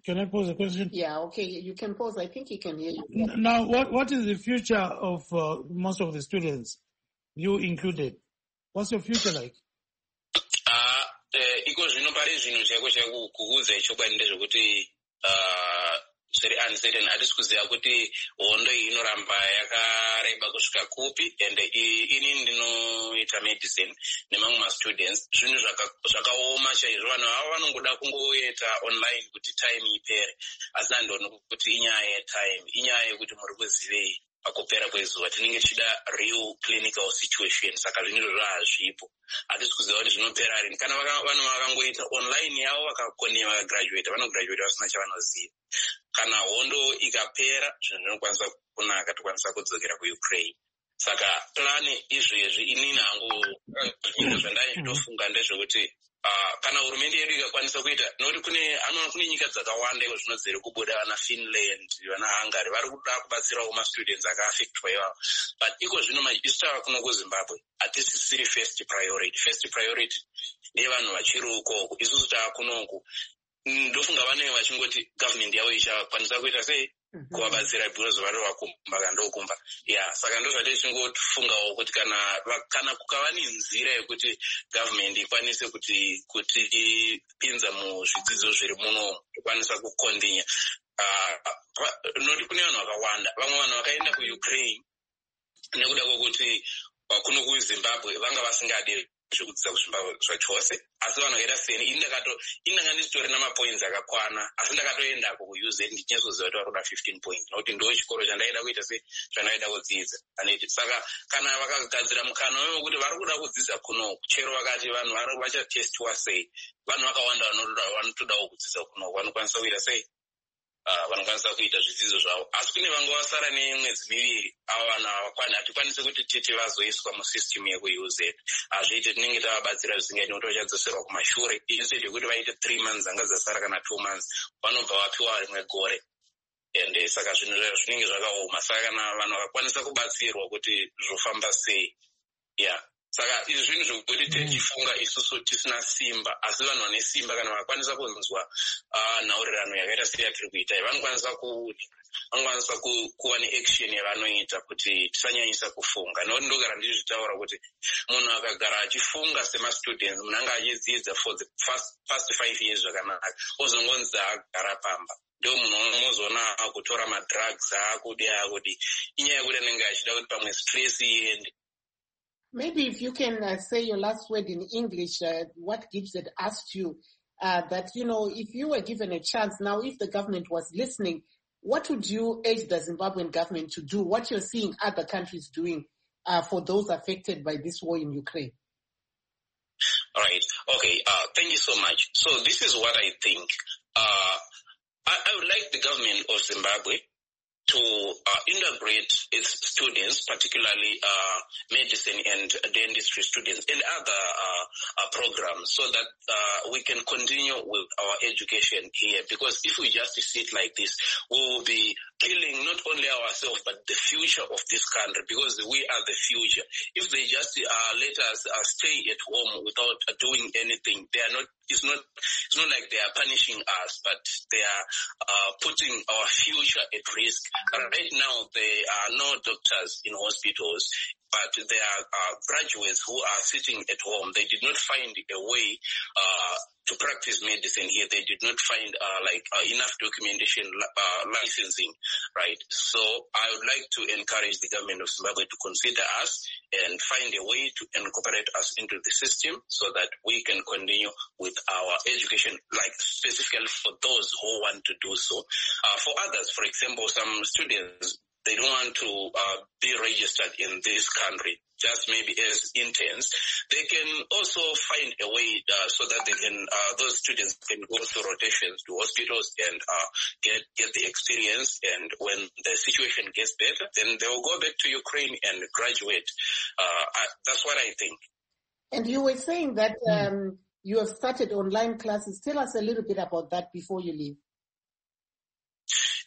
can I pose a question? Yeah, okay, you can pose. I think he can hear you. Now, what, what is the future of uh, most of the students, you included? What's your future like? Uh, iko zvino pari zvino chaiko chakukuudza chokwadi ndezvekuti zviri uncertain. Hatisi kuziva kuti hondo iyi inoramba yakareba kusvika kupi, and ini ndinoita medicine nemamwe mastudents. Zvinhu zvakaoma chaizvo. Vanhu ava vanongoda kungoita online kuti time ipere, asi handoni kuti inyaya yetime, inyaya yekuti muri kuzivei pakupera kwezuva. Tinenge tichida real clinical situation, saka zvinhu izvozvo hazvipo. Hatisi kuziva kuti zvinopera rini. Kana vanhu vakangoita online yavo vakakonea vakagraduate, vanograduate vasina chavanoziva. Kana hondo ikapera, zvinhu zvinokwanisa kunaka, tokwanisa kudzokera kuUkraine. Saka plani izvezvi inini hangu zvinhu zvandai ndinofunga ndezvekuti Uh, kana hurumende yedu ikakwanisa kuita, nokuti kune ano kune nyika dzakawanda iko zvinodzere kubuda vana Finland, vana Hungary vari kuda kubatsirawo mastudents akaafectwa iwawo. But iko zvino maisita kuno kuZimbabwe hatisisiri first priority. First priority nevanhu vachiri ukoko. Isusu taakunoku ndofunga vanenge vachingoti government yavo ichakwanisa kuita sei kuvabatsira because vari vakumba kandokumba. Yeah, saka ndozvati chingofungawo kuti kana kana kukava nenzira yekuti government ikwanise kuti kuti ipinza muzvidzidzo zviri muno ikwanisa kukondinya. Uh, noti kune vanhu vakawanda, vamwe vanhu vakaenda kuUkraine nekuda kwokuti kuno kuZimbabwe vanga vasingadi zvekudzidza kuZimbabwe zvachose, asi vanhu vakaita seni ini ndakato indanga ndisitori namapoints akakwana, asi ndakatoendako kuUZ ndichinyasoziva kuti vari kuda fifteen points nokuti ndo chikoro chandaida kuita se zvandaida kudzidza. Aneti saka kana vakagadzira mukana wekuti vari kuda kudzidza kunoku, chero vakati vanhu vari vachatestiwa sei, vanhu vakawanda vanotodawo kudzidza kunoku vanokwanisa kuita sei, Uh, vanokwanisa kuita zvidzidzo zvavo. Asi kune vanga vasara nemwedzi miviri, ava vanhu havakwana, hatikwanisi kuti tete vazoiswa musystem yekuU Z. Hazviite, tinenge tavabatsira zvisingaiti nokuti vachadzoserwa kumashure. Instead yekuti vaite three months dzanga dzasara kana two months, vanobva vapiwa rimwe gore. And saka zvinhu zvinenge zvakaoma. Saka kana vanhu vakakwanisa kubatsirwa kuti zvofamba sei. Yeah. Saka izvi zvinhu zvokuti tichifunga isusu tisina simba, asi vanhu vane simba kana vakwanisa kunzwa nhaurirano yakaita seyatiri kuita, vanokwanisa ku vanokwanisa kuva neaction yavanoita kuti tisanyanyisa kufunga. Nokuti ndogara ndichitaura kuti munhu akagara achifunga semastudents, munhu anga achidzidza for the first, first five years zvakanaka, ozongonzi agara pamba. Ndio munhu unozoona akutora madrugs akudi akudi. Inyaya yekuti anenge achida kuti pamwe stress iende. Maybe if you can uh, say your last word in English, uh, what Gibbs had asked you, uh, that, you know, if you were given a chance, now if the government was listening, what would you urge the Zimbabwean government to do, what you're seeing other countries doing uh, for those affected by this war in Ukraine? All right. Okay. Uh, thank you so much. So this is what I think. Uh, I, I would like the government of Zimbabwe to uh, integrate its students, particularly uh, medicine and dentistry students and other uh, uh, programs, so that uh, we can continue with our education here. Because if we just sit like this, we will be killing not only ourselves but the future of this country, because we are the future. If they just uh, let us uh, stay at home without uh, doing anything, they are not. It's not. It's not like they are punishing us, but they are uh, putting our future at risk. Right now, there are no doctors in hospitals, but there are uh, graduates who are sitting at home. They did not find a way uh, to practice medicine here. They did not find uh, like uh, enough documentation, uh, licensing, right? So I would like to encourage the government of Zimbabwe to consider us and find a way to incorporate us into the system so that we can continue with our education, like specifically for those who want to do so. Uh, for others, for example, some students, they don't want to uh, be registered in this country, just maybe as interns. They can also find a way uh, so that they can, uh, those students can go through rotations to hospitals and uh, get get the experience. And when the situation gets better, then they will go back to Ukraine and graduate. Uh, I, that's what I think. And you were saying that um, you have started online classes. Tell us a little bit about that before you leave.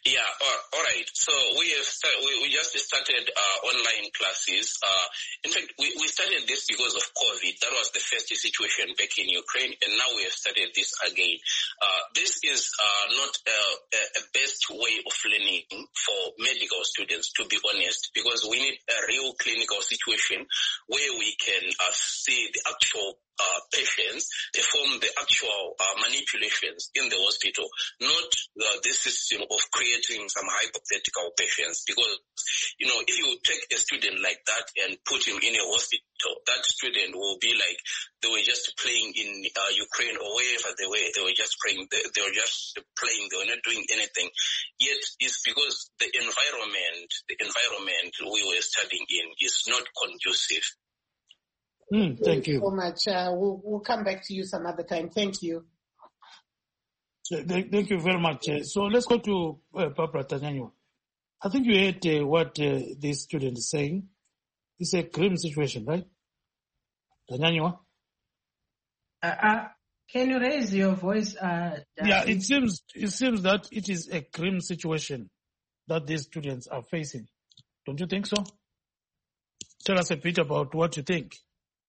Yeah, all, all right. So we have start, we, we just started uh, online classes. Uh, in fact, we, we started this because of COVID. That was the first situation back in Ukraine, and now we have started this again. Uh, this is uh, not a, a best way of learning for medical students, to be honest, because we need a real clinical situation where we can uh, see the actual Uh, patients perform the actual uh, manipulations in the hospital, not uh, this system of creating some hypothetical patients. Because, you know, if you take a student like that and put him in a hospital, that student will be like they were just playing in uh, Ukraine or wherever they were. They were just playing. They, they were just playing. They were not doing anything. Yet it's because the environment, the environment we were studying in is not conducive. Mm, thank you so much. Uh, we'll, we'll come back to you some other time. Thank you. Thank, thank you very much. Uh, so let's go to uh, Barbara Tanyanywa. I think you heard uh, what uh, this student is saying. It's a grim situation, right? Tanyanywa? Uh, uh, can you raise your voice? Uh, yeah, it seems it seems that it is a grim situation that these students are facing. Don't you think so? Tell us a bit about what you think.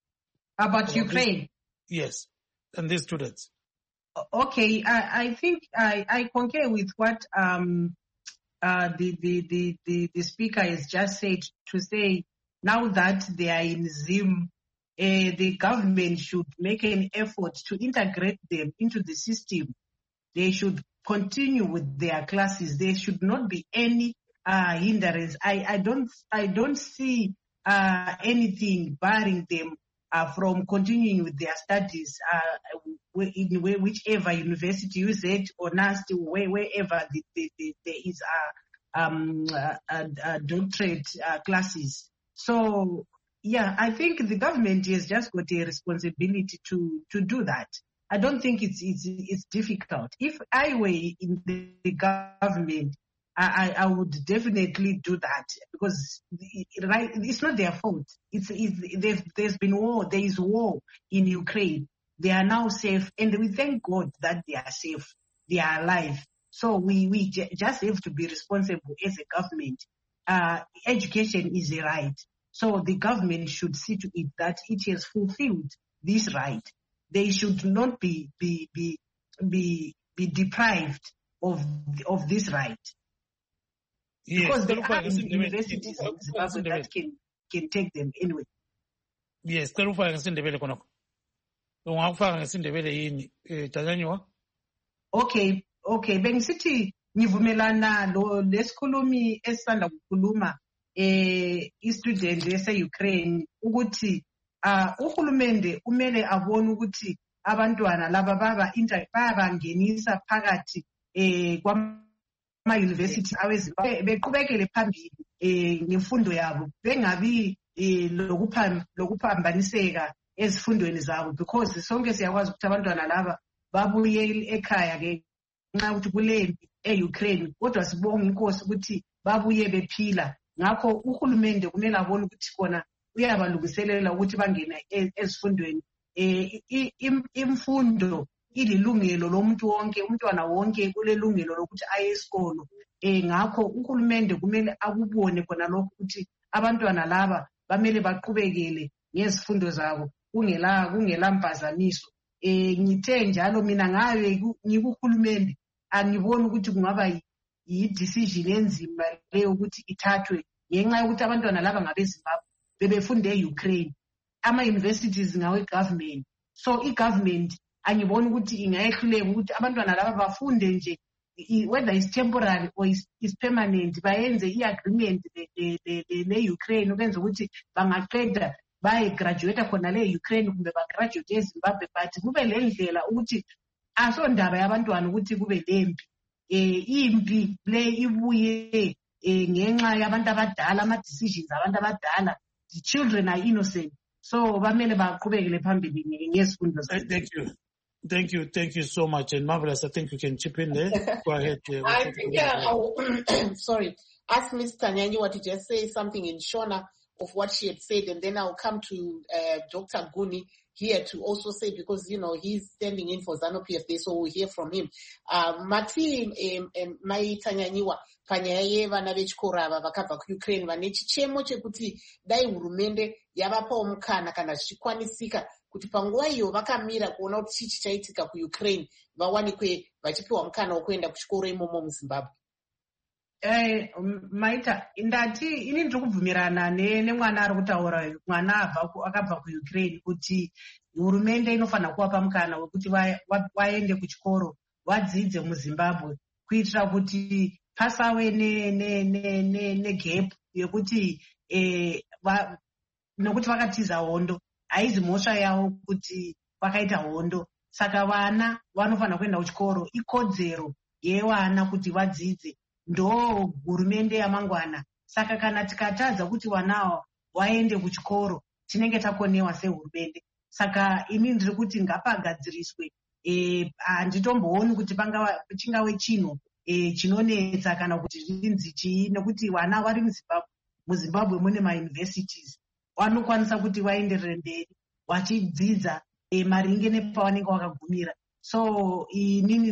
About Ukraine? This, yes, and these students. Okay, I, I think I, I concur with what um, uh, the, the, the, the, the speaker has just said, to say now that they are in Zim, uh, the government should make an effort to integrate them into the system. They should continue with their classes. There should not be any uh, hindrance. I, I don't I don't see uh, anything barring them Uh, from continuing with their studies uh, in whichever university you said, or N A S T, where, wherever the, the, the, there is a, um, a, a doctorate uh, classes. So, yeah, I think the government has just got a responsibility to, to do that. I don't think it's, it's, it's difficult. If I were in the, the government, I, I would definitely do that, because right, it's not their fault. It's, it's there's been war. There is war in Ukraine. They are now safe, and we thank God that they are safe. They are alive. So we we j- just have to be responsible as a government. Uh, education is a right, so the government should see to it that it has fulfilled this right. They should not be be be be, be deprived of of this right. Yes, because there are universities in Zimbabwe that can, can take them anyway. Yes, terufaka ngesindebele khonokho. Ungakufaka ngesindebele yini Tanyanywa? Okay, okay. Bengisithi ngivumelana lo lesikhulumi esisanda kukhuluma eh istudent ese Ukraine ukuthi ah uhulumende umele abone ukuthi abantwana laba baba babangenisa phakathi eh kwa ama-university awezimbabwe beqhubekele phambili eh ngemfundo yabo, bengabi lokuphambaniseka ezifundweni zabo, because sonke siyakwazi ukuthi abantwana laba babuye ekhaya ke nxa ukuthi kulempi e-Ukraine, kodwa sibonga inkosi ukuthi babuye bephila. Ngakho uhulumende kumele abone ukuthi khona uyabalungiselela ukuthi bangene ezifundweni. eh imfundo ililungelo lomuntu wonke, umntwana wonke kulelungelo lokuthi aye esikolo. Eh ngakho uhulumende kumele akubone khona lokho ukuthi abantwana laba bamele baqhubekele ngezifundo zabo kungela kungela mpazamiso. Eh ngithe njalo mina ngabe ngikuhulumende angiboni ukuthi kungaba yi-decision enzima leyo ukuthi ithathwe ngenxa yokuthi abantwana laba ngabe Zimbabwe bebefunde e-Ukraine, ama-universities ngawe government. So i-government angiboni ukuthi ingayehluleka ukuthi abantwana laba bafunde nje, whether it's temporary or is, is permanent, bayenze i-agreement ne-Ukraine ukwenza ukuthi bangaqeda baye-graduate khona le-Ukraine kumbe bagraduate eZimbabwe, but kube le ndlela ukuthi asondaba yabantwana ukuthi kube lempi. Eh impi le ibuye eh ngenxa yabantu abadala, ama-decisions abantu abadala. The children are innocent, so bamele baqhubekele phambili ngezifundo zabo. Thank you. Thank you, thank you so much. And Marvelous, I think you can chip in there. Go ahead. Uh, I think, uh, sorry, ask Miz Tanyanywa to just say something in Shona of what she had said, and then I'll come to uh, Doctor Guni here to also say, because, you know, he's standing in for ZANU-P F D, so we'll hear from him. Uh, Mati um, um, maitanyanyiwa panyaya yevana vechikoro ava vakabva kuUkraine vane chichemo chekuti dai hurumende yavapawo mukana kana zvichikwanisika kuti panguva iyo vakamira kuona kuti chii chichaitika kuUkraine vawanikwe vachipiwa mukana wekuenda kuchikoro imomo muZimbabwe. Eh, maita ndati ini ndiri kubvumirana nemwana ari kutaura mwana abva akabva kuUkraine kuti hurumende inofanira kuvapa mukana wekuti vaende kuchikoro vadzidze muZimbabwe kuitira kuti pasave negap yekuti nokuti vakatiza hondo haizi mhosva yavo kuti vakaita hondo, saka vana vanofanira kuenda kuchikoro. Ikodzero yevana kuti vadzidze, ndo hurumende yamangwana. Saka kana tikatadza kuti vana vaende kuchikoro tinenge takonewa sehurumende. Saka ini ndiri kuti ngapagadziriswe, handitombooni kuti chingave chinhu chinonetsa kana kuti zvinzi chii, nekuti vana vari muZimbabwe. MuZimbabwe mune mauniversities, vanokwanisa kuti vaenderere mberi vachidzidza maringe nepavanenge vakagumira. So inini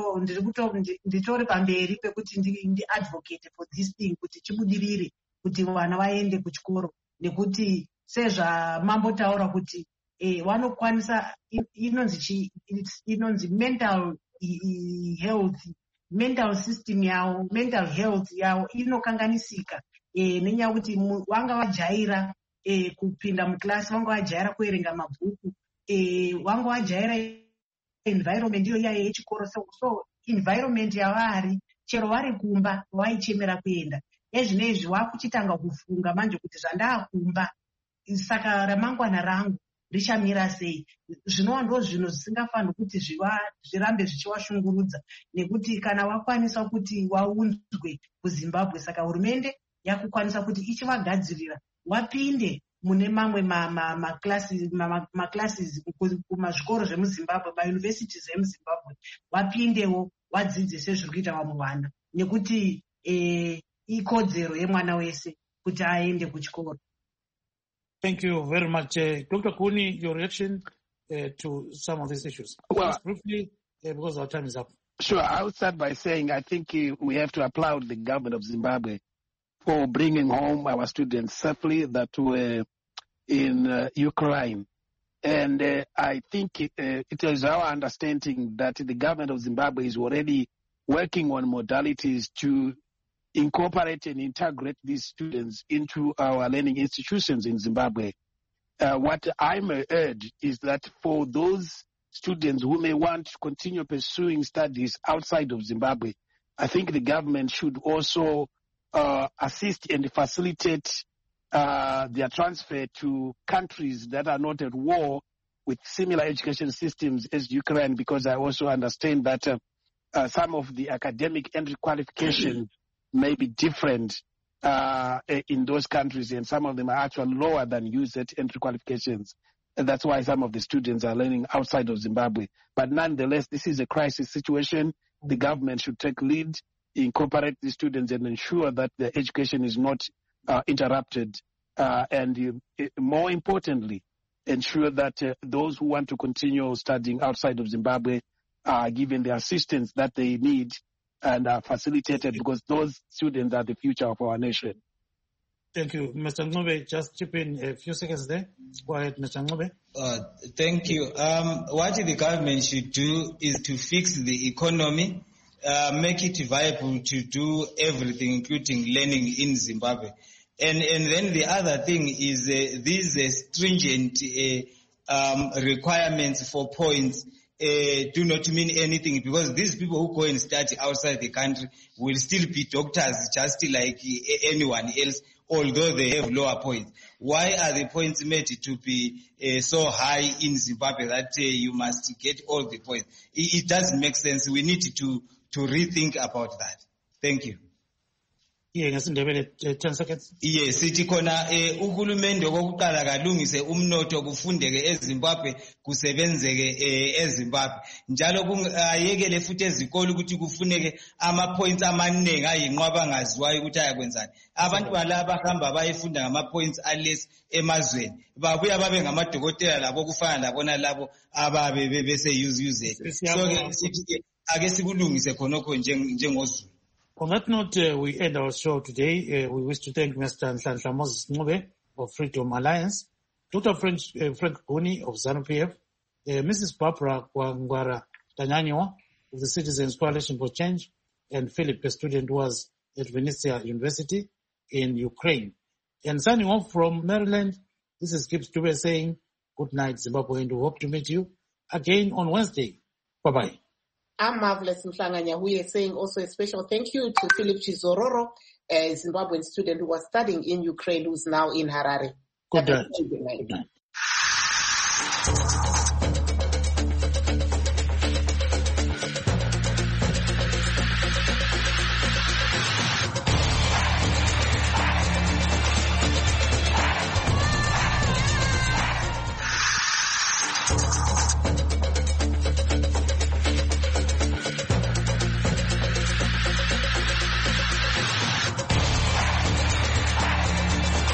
nditori pamberi pekuti ndi advocate for this thing kuti chibudirire kuti vana vaende kuchikoro, nekuti sezvamambotaura kuti vanokwanisa inonzi inonzi mental health mental system yavo mental health yavo inokanganisika nenyaya kuti vanga vajaira kupinda muklasi, vanga vajaira kuerenga mabhuku, vanga vajaira environment iyo iya yechikoro. So environment yavari chero vari kumba vaichemera kuenda. Ezvinezvi vakuchitanga kufunga manje kuti zvandakumba saka ramangwana rangu richamira sei. Zvinova ndo zvinhu zvisingafaniri kuti zvirambe zvichivashungurudza, nekuti kana vakwanisa kuti vaunzwe kuZimbabwe, saka hurumende yakukwanisa kuti ichivagadzirira wapinde mune mamwe maclasses kumazvikoro zvemuZimbabwe, mauniversities emuZimbabwe, wapindewo wadzidze sezviri kuita vamwe vana, nekuti ikodzero yemwana wese kuti aende kuchikoro. Thank you very much. Uh, Doctor Kuni, your reaction uh, to some of these issues? Well, just briefly, uh, because our time is up. Sure. I would start by saying I think uh, we have to applaud the government of Zimbabwe for bringing home our students safely that were in uh, Ukraine. And uh, I think it, uh, it is our understanding that the government of Zimbabwe is already working on modalities to incorporate and integrate these students into our learning institutions in Zimbabwe. Uh, what I may urge is that for those students who may want to continue pursuing studies outside of Zimbabwe, I think the government should also uh, assist and facilitate uh, their transfer to countries that are not at war with similar education systems as Ukraine, because I also understand that uh, uh, some of the academic entry qualifications may be different uh, in those countries, and some of them are actually lower than U Z entry qualifications. And that's why some of the students are learning outside of Zimbabwe. But nonetheless, this is a crisis situation. The government should take lead, incorporate the students, and ensure that the education is not uh, interrupted. Uh, and uh, more importantly, ensure that uh, those who want to continue studying outside of Zimbabwe are given the assistance that they need and are facilitated, because those students are the future of our nation. Thank you. Mister Ngobe, just chip in a few seconds there. Go ahead, Mister Ngobe. Uh, thank you. Um, what the government should do is to fix the economy, uh, make it viable to do everything, including learning in Zimbabwe. And, and then the other thing is uh, these uh, stringent uh, um, requirements for points Uh, do not mean anything, because these people who go and study outside the country will still be doctors just like uh, anyone else, although they have lower points. Why are the points made to be uh, so high in Zimbabwe that uh, you must get all the points? It, it doesn't make sense. We need to, to rethink about that. Thank you. ten seconds. Yes, sithi khona eh uhulumende okokuqala kalungise umnotho kufundeke eZimbabwe kusebenzeke eh eZimbabwe njalo kungayekele futhi ezikolo ukuthi kufuneke ama points amaningi ayinqwaba ngaziwayo ukuthi ayakwenzani. Abantu balaba bahamba bayefunda ngama points alesi emazweni babuya babe ngamadokotela labo kufana labona labo ababe bese use use. So ke sithi ake sikulungise khonokho njengozulu. On that note, uh, we end our show today. Uh, we wish to thank Mister Nhlanhla Moses Ncube of Freedom Alliance, Doctor Frank, uh, Frank Buni of ZANU-P F, uh, Missus Barbara Kwangwara Tanyanywa of the Citizens Coalition for Change, and Philip, a student who was at Vinnytsia University in Ukraine. And signing off from Maryland, this is Gibbs Dube saying, good night, Zimbabwe, and we hope to meet you again on Wednesday. Bye-bye. I'm Marvelous Mhlanganya, who is saying also a special thank you to Philip Chizororo, a Zimbabwean student who was studying in Ukraine, who's now in Harare. Good night. Good night.